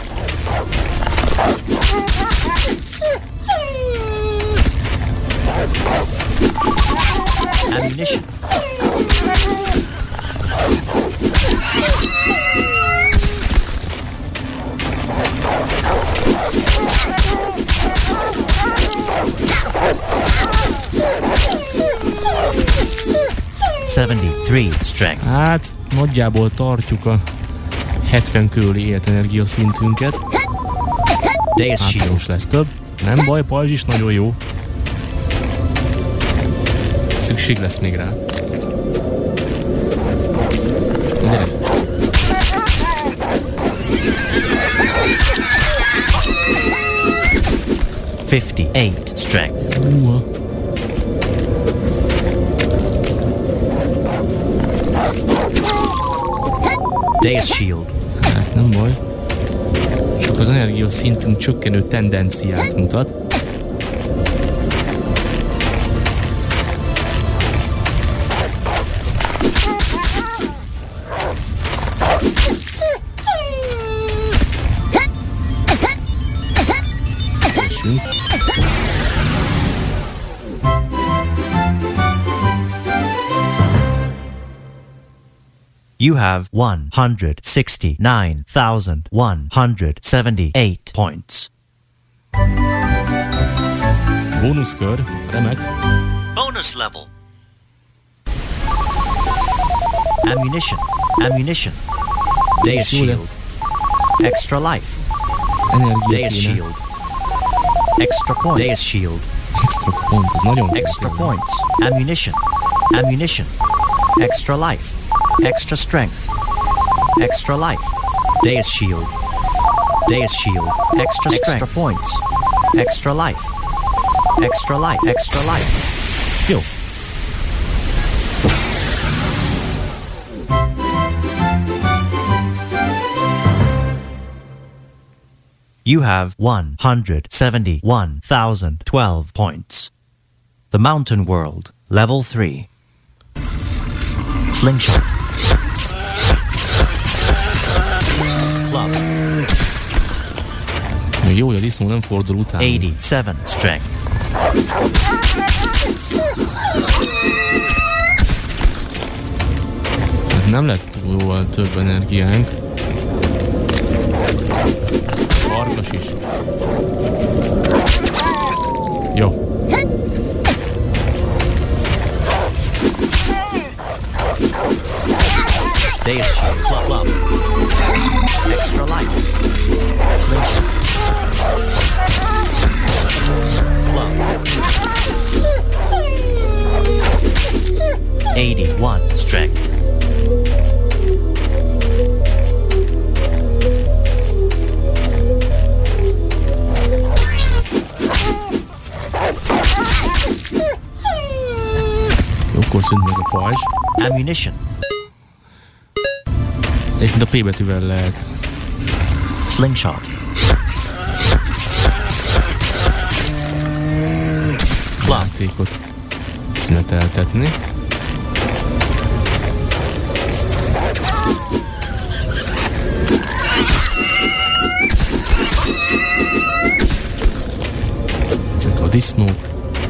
Ammunition. Strength. Hát nagyjából tartjuk a 70 körüli életenergia szintünket. Deus Hát Shield. most lesz több. Nem baj, pajzs is nagyon jó. Szükség lesz még rá. Gyere. Strength. Deus Shield. Hát nem baj. Csak az energia szintünk csökkenő tendenciát mutat. Köszönjük. You have 169,178 points. Bónuszkör, remek. Bonus level. Ammunition. Deus Shield. Extra life. Energia Deus kéne. Shield. Extra points. Deus Shield. Extra pont, az nagyon Extra points. Ammunition. Extra life. Extra strength. Extra life. Deus Shield. Extra strength. Extra points. Extra life. Extra life. jó. You have 171,012 points. The Mountain World, Level 3. Slingshot. Club. Még jó, hogy a disznó nem fordul utána. 87 strength. Hát nem lett jóval több energiánk. Farkas is. Jó. Deus Shield. Club. Extra life. Slingshot. Club. 81 strength. Akkor szűnt meg a pajzs. Ammunition. Egyébként a P betűvel lehet. Slingshot. Játékot szüneteltetni. Ezek a disznók.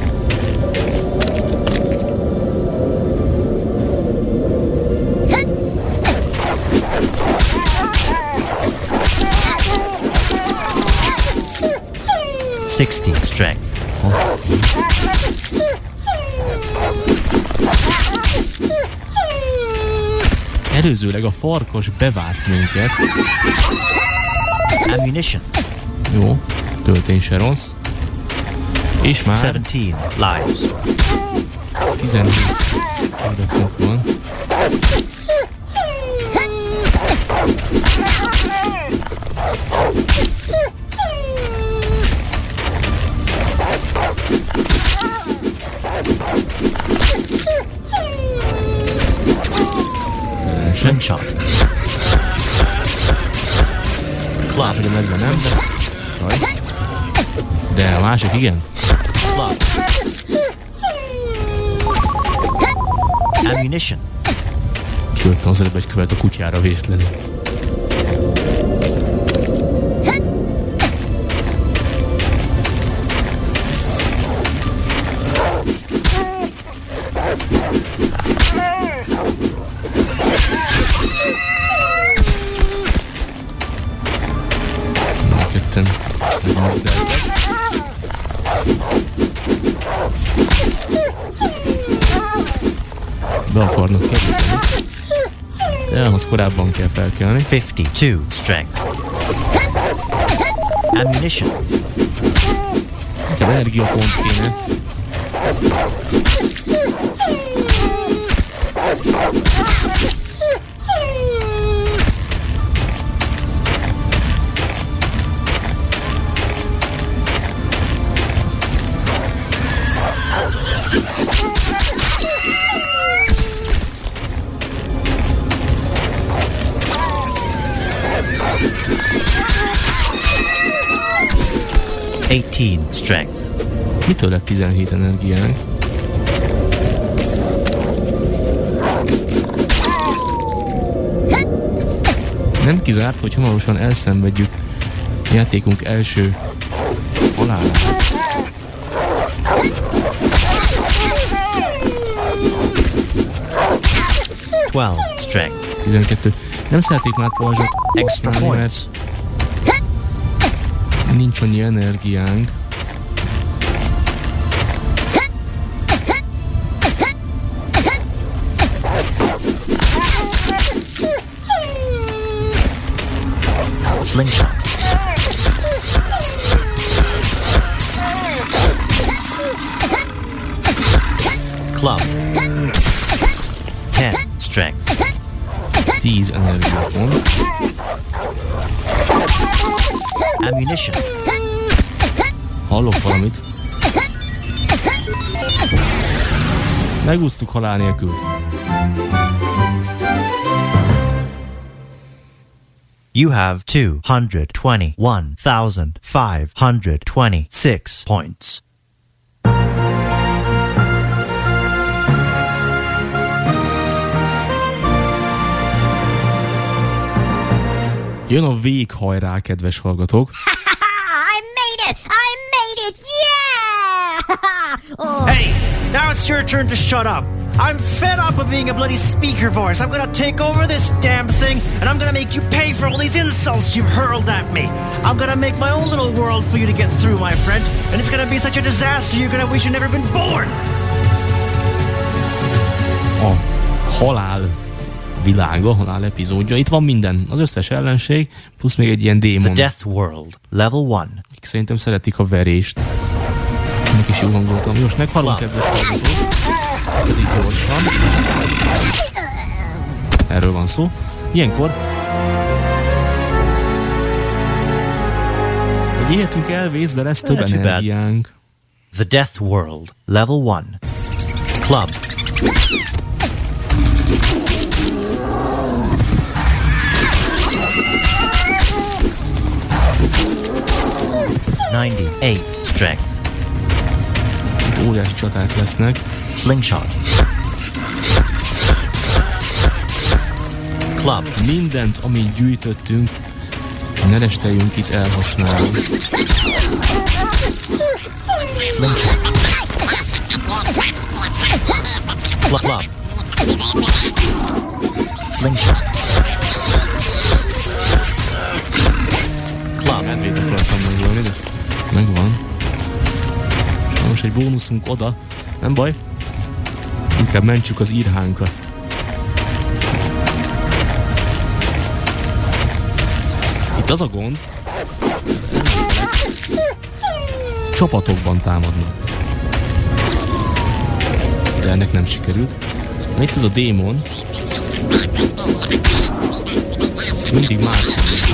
Strength. Előzőleg a farkas bevárt minket. Ammunition. Jó, töltény se rossz. És már 17 lives. 17 adatunk van. Slingshot. Club. Hogy a medve nem, de a másik igen. Club. Ammunition. Csültem az előbb egy követ a kutyára véletlenül. Be akarnak kerülni. De ahhoz korábban kell felkelni. 52 strength. Ammunition. Nekem energiapont kéne. Strength. Mitől lett 17 energiánk? Nem kizárt, hogy hamarosan elszenvedjük játékunk első halálát. Strength. 12. Nem szeretnék már pajzsot Extra használni, points. mert nincs annyi energiánk. Slingshot. Club. 10 strength. 10 energiapont. Ammunition. Hallok valamit. Megúsztuk halál nélkül. You have 221,526 points. Jön a véghajrá, kedves hallgatók. I made it! Yeah! Oh. Hey, now it's your turn to shut up. I'm fed up of being a bloody speaker voice. I'm gonna take over this damn thing, and I'm gonna make you pay for all these insults you've hurled at me. I'm gonna make my own little world for you to get through, my friend, and it's gonna be such a disaster you're gonna wish you'd never been born. A halál világa, a halál epizódja. Itt van minden, az összes ellenség, plusz még egy ilyen The démon. Death World, Level 1. Szerintem szeretik a verést. Ennek is jó hangoltam. Most meghalunk, kedves hallgatók. Pedig gyorsan. Erről van szó. Ilyenkor egy életünk elvész, de lesz több energiánk. The Death World, Level 1. Club. Strength. Itt óriási csaták lesznek. Slingshot. Club. Mindent, amit gyűjtöttünk, ne resteljünk itt elhasználni. Slingshot. Club. Slingshot. Club. Medvét akartam megölni, de megvan. Sajnos egy bónuszunk oda. Nem baj. Inkább mentsük az írhánkat. Itt az a gond, az csapatokban támadnak. De ennek nem sikerült. Na itt ez a démon. Mindig más.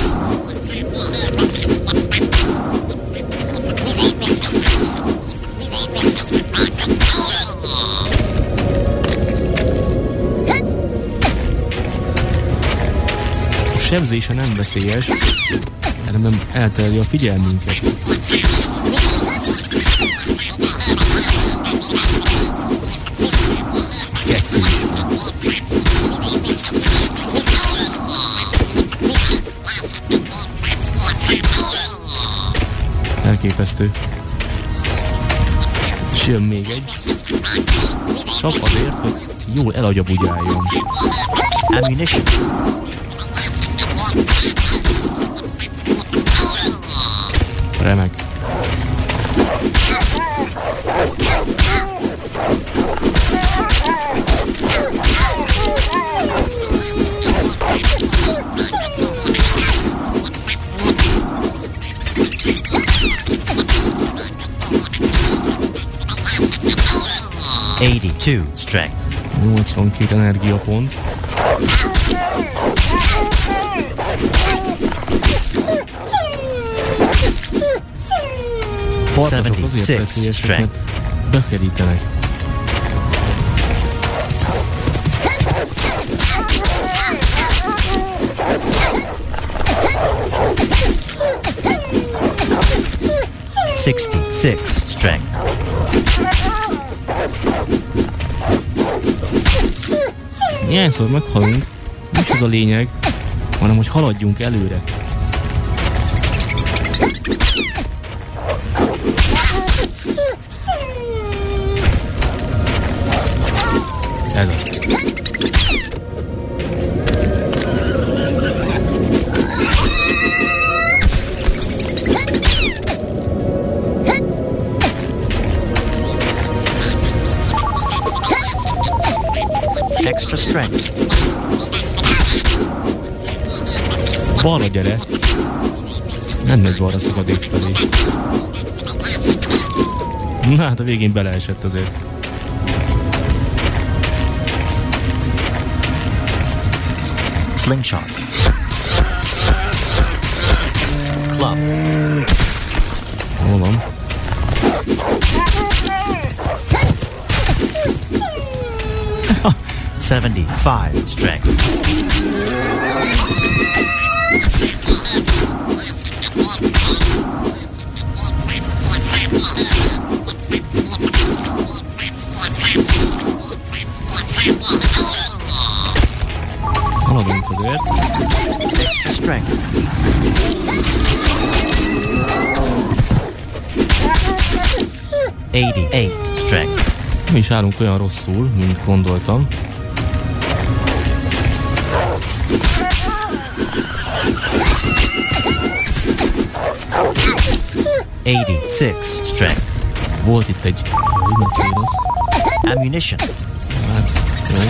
A sebzése nem veszélyes, hanem eltereli a figyelmünket. És kettő is van. Elképesztő. És jön még egy. Csak azért, hogy jól elagyabugyáljon. Ammunition. Remek. Strength. 82 energiapont. Farkasok azért veszélyesek, mert bekerítenek. Strength. Néhányszor meghalunk, nem ez a lényeg, hanem hogy haladjunk előre. Ez az. Extra strength. Balra gyere. Nem megy balra szakadék felé. Na hát a végén beleesett azért. Slingshot. Club. Hol van? Strength. Haladunk azért. Extra strength. Strength. Nem is állunk olyan rosszul, mint gondoltam. Strength. Volt itt egy rinocérosz. Ammunition. Hát, jó.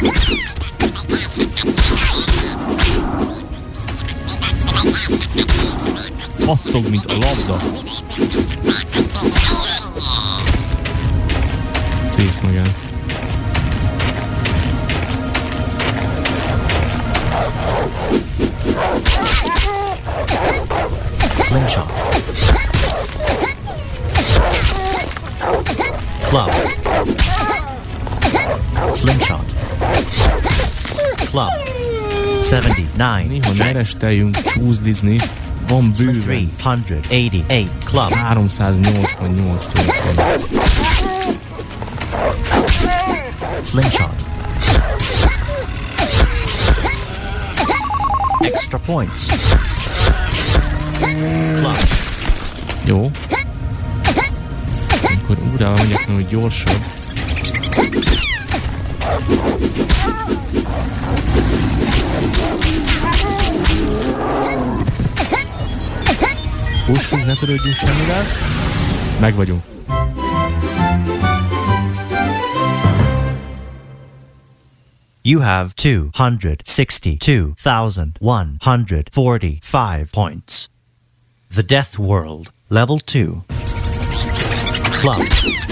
Pattog, mint a labda. Szész meg el. Slingshot. Club. Slingshot. Club. 79. Néha neresteljünk csúszlizni. Van bőven. 388. Club. 388 történt. Slingshot. Extra points. Club. Jó. Akkor úrával mondják meg, hogy gyorsabb. Pussunk, ne törődjünk semmivel. Meg vagyunk. You have 262,145 points. The Death World, Level 2. Club.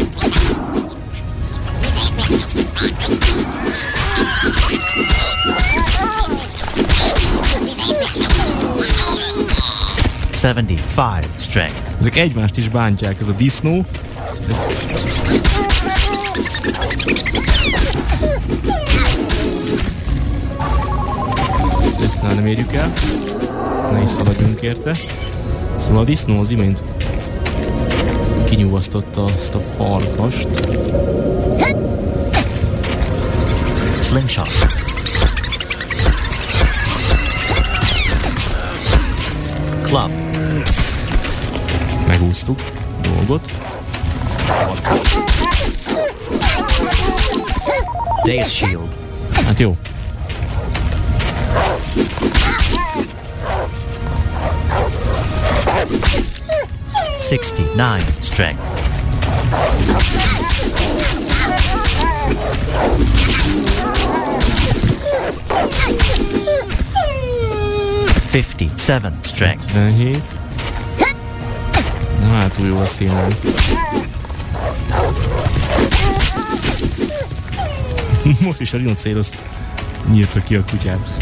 $75 strength. Ezek egymást is bántják, ez a disznó. Ezt már nem érjük el. Ne is szaladjunk érte. Szóval a disznó az imént kinyugasztotta azt a farkast. Slingshot. Club. Megúsztuk a dolgot. Daze Shield. Hát jó. $69 strength. $57 strength. 57. Na hát túl jó a színen. Most is a rinocérosz nyírta ki a kutyát.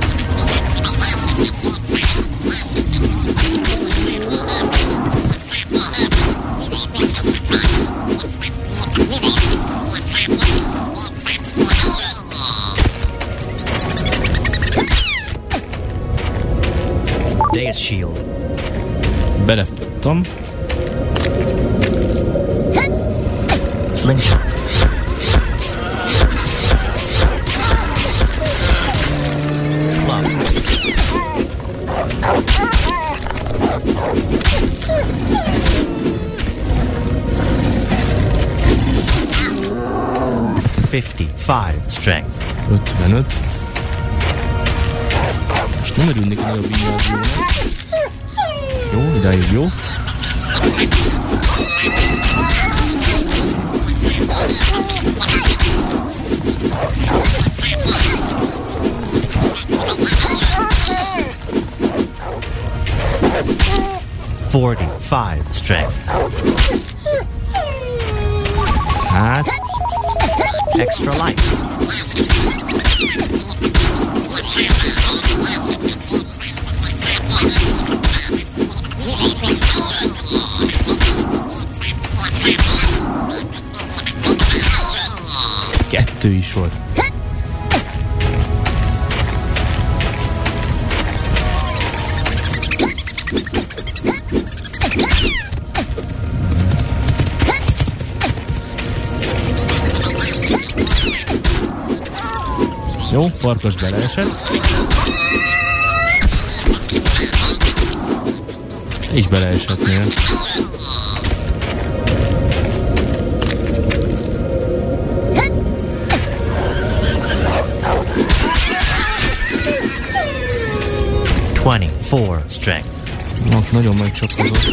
Daze Shield. Belefutottam. Slingshot. Club. $55 strength. 55. Most nem örülnék a nagyobb inváziónak. Jó, idáig jó. $45 strength. Hát, Extra life. kettő is volt. Jó, farkas beleesett. És beleesettnél. $24 strength. Nagyon megcsapkodott.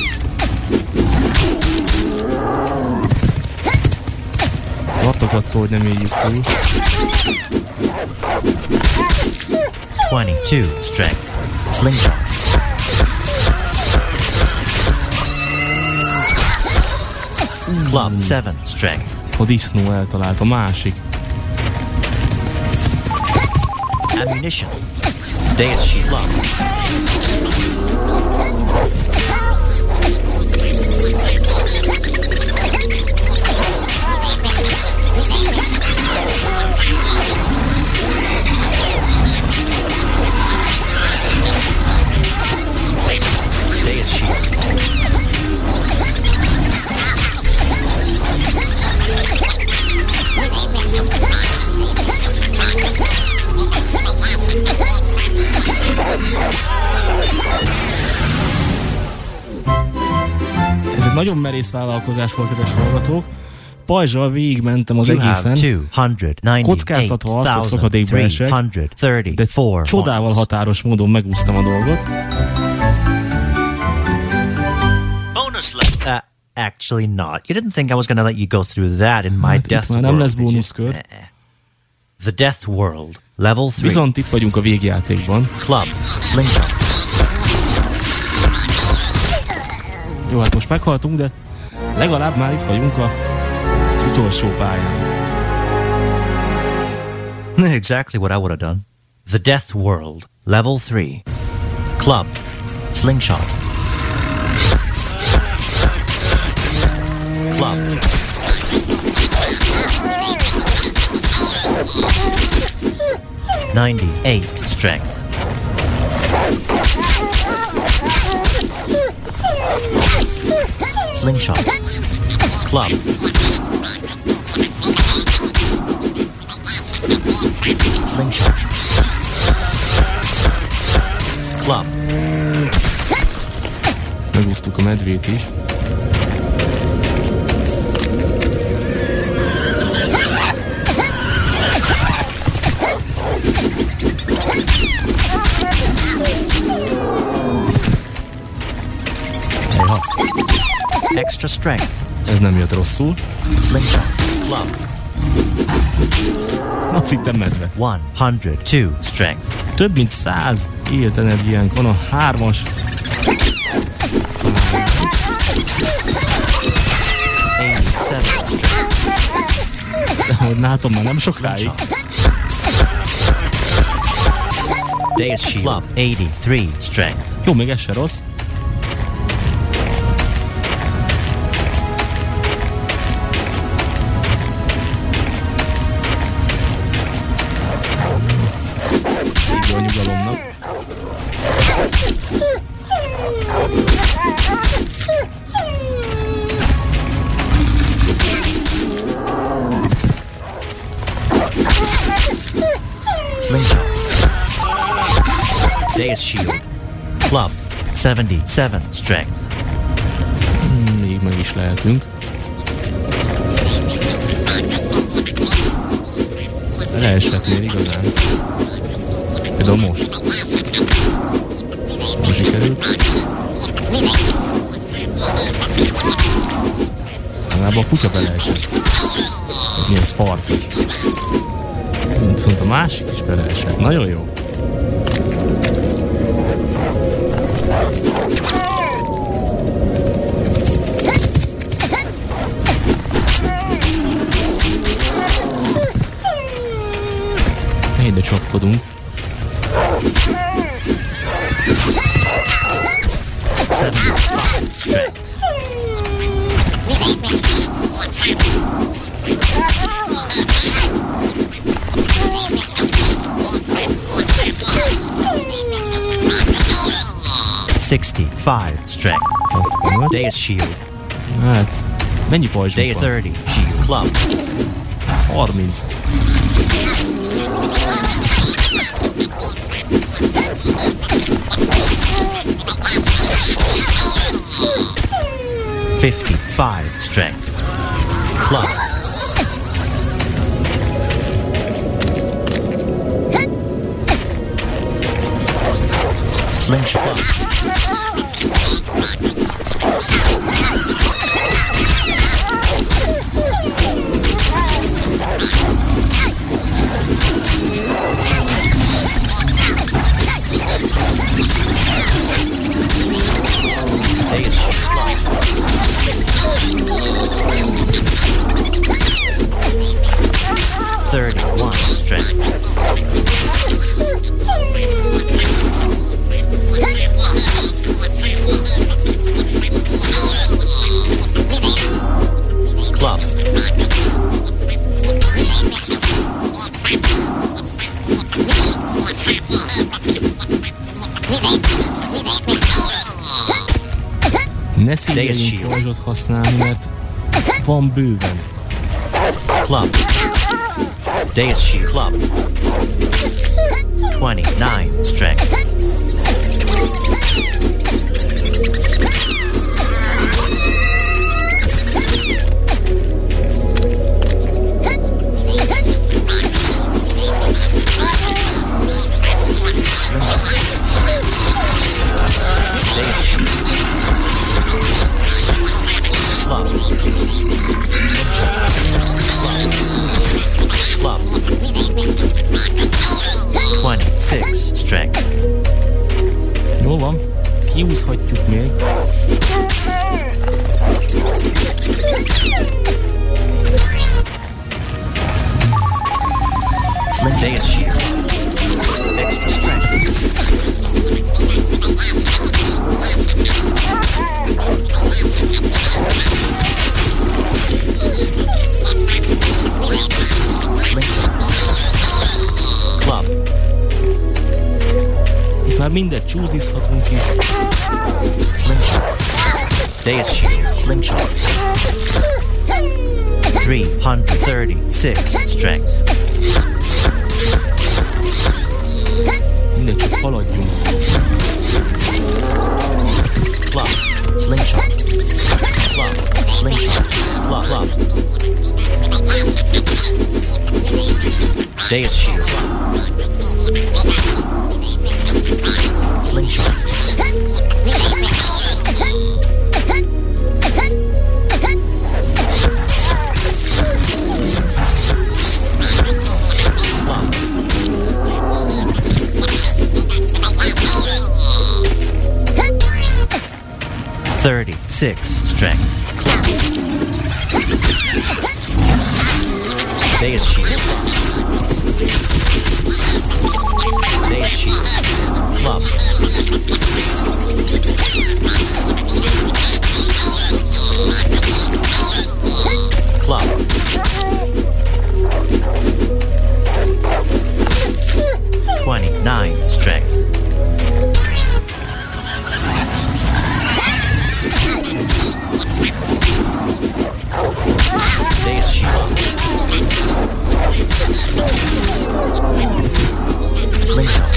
Tartok attól, hogy nem éljük túl. 22 strength. Slingshot. Club 7 strength. A disznó eltalált a másik. Ammunition. Daze Shield. Club. egy nagyon merész vállalkozás volt, kedves hallgatók. Pajzsal végigmentem az egészen, kockáztatva azt, hogy szakadékba esek, de csodával határos módon megúsztam a dolgot. Bonus level. Actually not. You didn't think I was going to let you go through that in my death world. Nem lesz bónuszkör. The Death World, Level 3. Viszont itt vagyunk a végjátékban. Club, Slingshot. Jó, hát most meghaltunk, de legalább már itt vagyunk az utolsó pályán. Exactly what I would have done. The Death World, Level 3. Club, Slingshot. Club. .98 strength. Slingshot. Club. Slingshot. Club. Megúsztuk a medvét is. Extra strength. Ez nem jött rosszul. Slingshot. Club. Azt hittem medve. 102 strength. Több mint 100 élt energiánk van a 3-as. De hogy látom, már nem sokáig. Day's Shield. 83 strength. Jó, még ez se rossz. Így a nyugalomnak. Slingshot. Day's Shield. Club. 77 strength. Még meg is lehetünk. Leeshetnél igazán. Például most. Most sikerült. Legalább a kutya beleesett. Mi ez, fark is. Viszont a másik is beleesett. Nagyon jó. Ide csapkodunk. Strength. 65 strength. Day's Shield. Hát, mennyi pajzsunk Day van? 30 Shield. Club. 30. .55 strength. Club. Slingshot. Ne szívjegyünk pajzsot használni, mert van bőven. Club. Day's Shield. Club. 29 strength. van, kiúzhatjuk még. Slim Deus Shield. Extra strength. Club. Itt már mindet csúzdizhatunk is. Slingshot. Deus Shield. Slingshot. 336 strength. Mindegy, csak haladjunk. Club. Slingshot. Club. Slingshot. Club. Club. Deus Shield. Slingshot. Club. 36 strength. Deus Shield. Deus Shield. Club. Club. $29 strength. Deus Shield. Slingshot.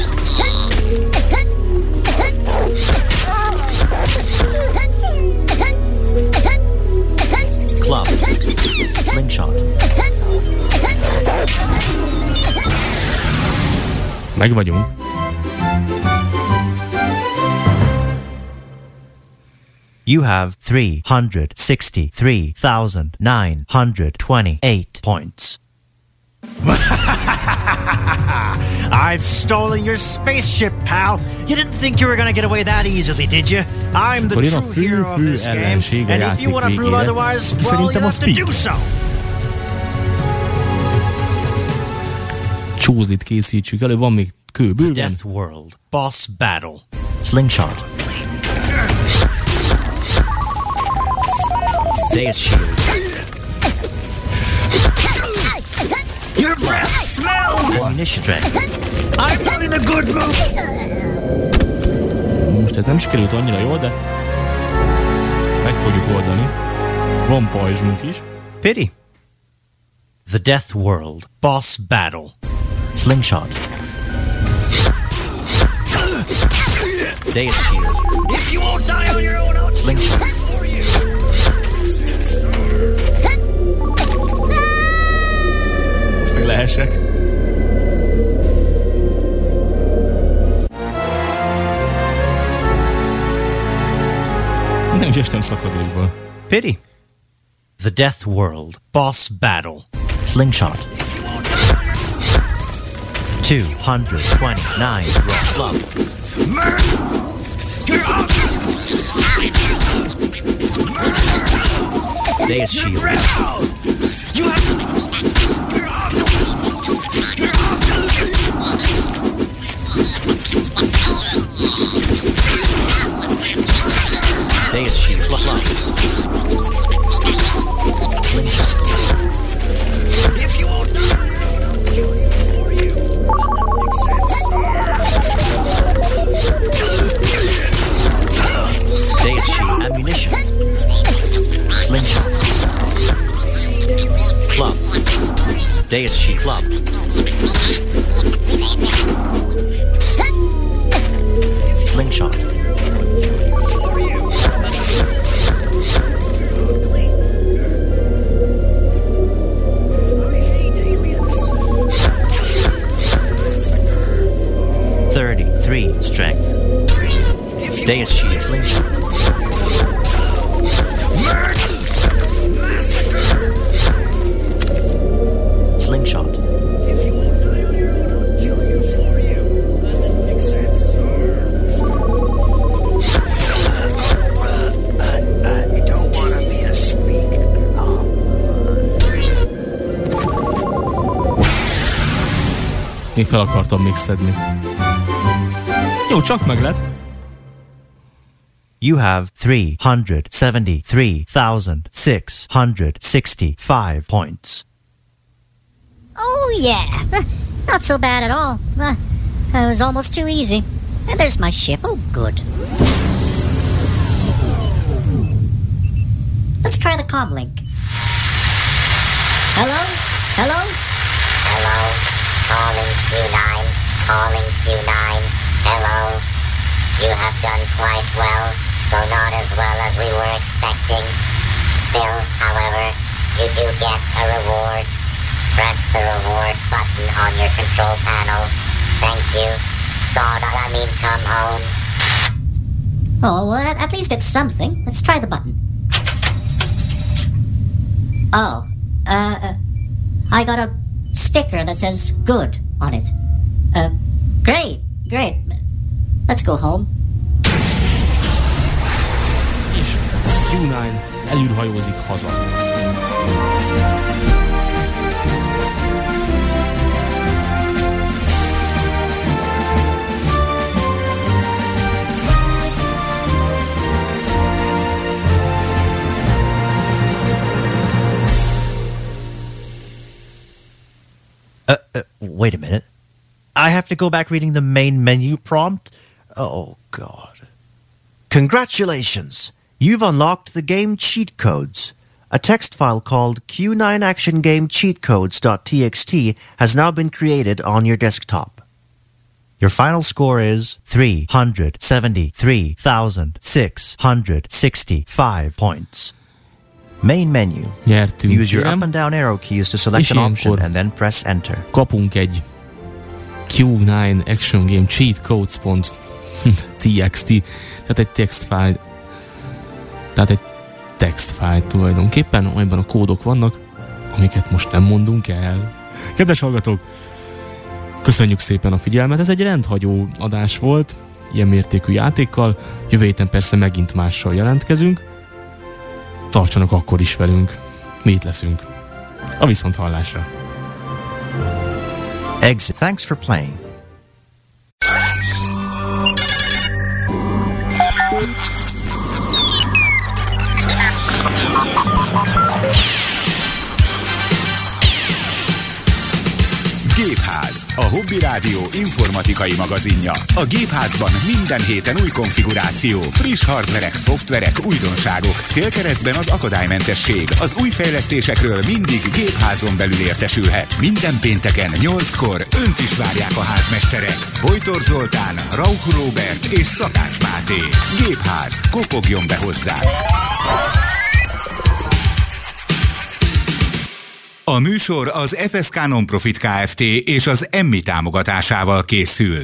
Club. Slingshot. Meg vagyunk. You have 363,928 points. I've stolen your spaceship, pal. You didn't think you were going to get away that easily, did you? I'm the true hero of this game, and if you want to prove otherwise, well, you'll have to do so. Csúzdit készítsük elő, van még kő bőven. Death World Boss Battle. Slingshot. Deus Shield. Your breath smells! Ammunition strength. I'm not in a good mood! Most ez nem sikerült annyira jól, de meg fogjuk oldani. Van pajzsunk is. Pity. The Death World Boss Battle. Slingshot. Deus Shield. If you won't die on your own, I'll slingshot. Meg lehessek. Nem is estem szakadékba. Pity. The Death World Boss Battle. Slingshot. 229 club. Deus Shield. Deus Shield. Slingshot. If you won't die, I'll kill you for you. Deus Shield. Ammunition. Slingshot. Club. Deus Shield. Club. Slingshot. Strength. Deus Shield. Slingshot. Slingshot. If you won't die on your own, I'll kill you for you. That didn't make sense. Még fel akartam még szedni. Jó, csak meg lett. You have 373,665 points. Oh, yeah. Not so bad at all. It was almost too easy. And there's my ship. Oh, good. Let's try the comlink. Hello? Hello? Hello? Calling Q9. Calling Q9. Hello? You have done quite well, though not as well as we were expecting. Still, however, you do get a reward. Press the reward button on your control panel. Thank you. Come home. Oh, well, at least it's something. Let's try the button. Oh, I got a sticker that says good on it. Great. Let's go home. És Q9 elűrhajózik haza. Wait a minute. I have to go back reading the main menu prompt? Oh, God. Congratulations! You've unlocked the game cheat codes. A text file called Q9 Action Game Cheat Codes.txt has now been created on your desktop. Your final score is 373,665 points. Main menu. Nyertünk. Use your up and down arrow keys to select an option and then press enter. Kapunk egy Q9 Action Game Cheat Codes.txt, tehát egy textfile. Tehát egy textfile tulajdonképpen, amelyben a kódok vannak, amiket most nem mondunk el. Kedves hallgatók, köszönjük szépen a figyelmet, ez egy rendhagyó adás volt, ilyen mértékű játékkal, jövő héten persze megint mással jelentkezünk. Tartsanak akkor is velünk, mi itt leszünk. A viszonthallásra. Exit. Thanks for playing. Gépház, a Hobby Rádió informatikai magazinja. A Gépházban minden héten új konfiguráció, friss hardverek, szoftverek, újdonságok, célkeresztben az akadálymentesség. Az új fejlesztésekről mindig Gépházon belül értesülhet. Minden pénteken 8-kor önt is várják a házmesterek. Bojtor Zoltán, Rauch Róbert és Szakács Máté. Gépház, kopogjon be hozzá! A műsor az FSK Nonprofit Kft. És az Emmi támogatásával készül.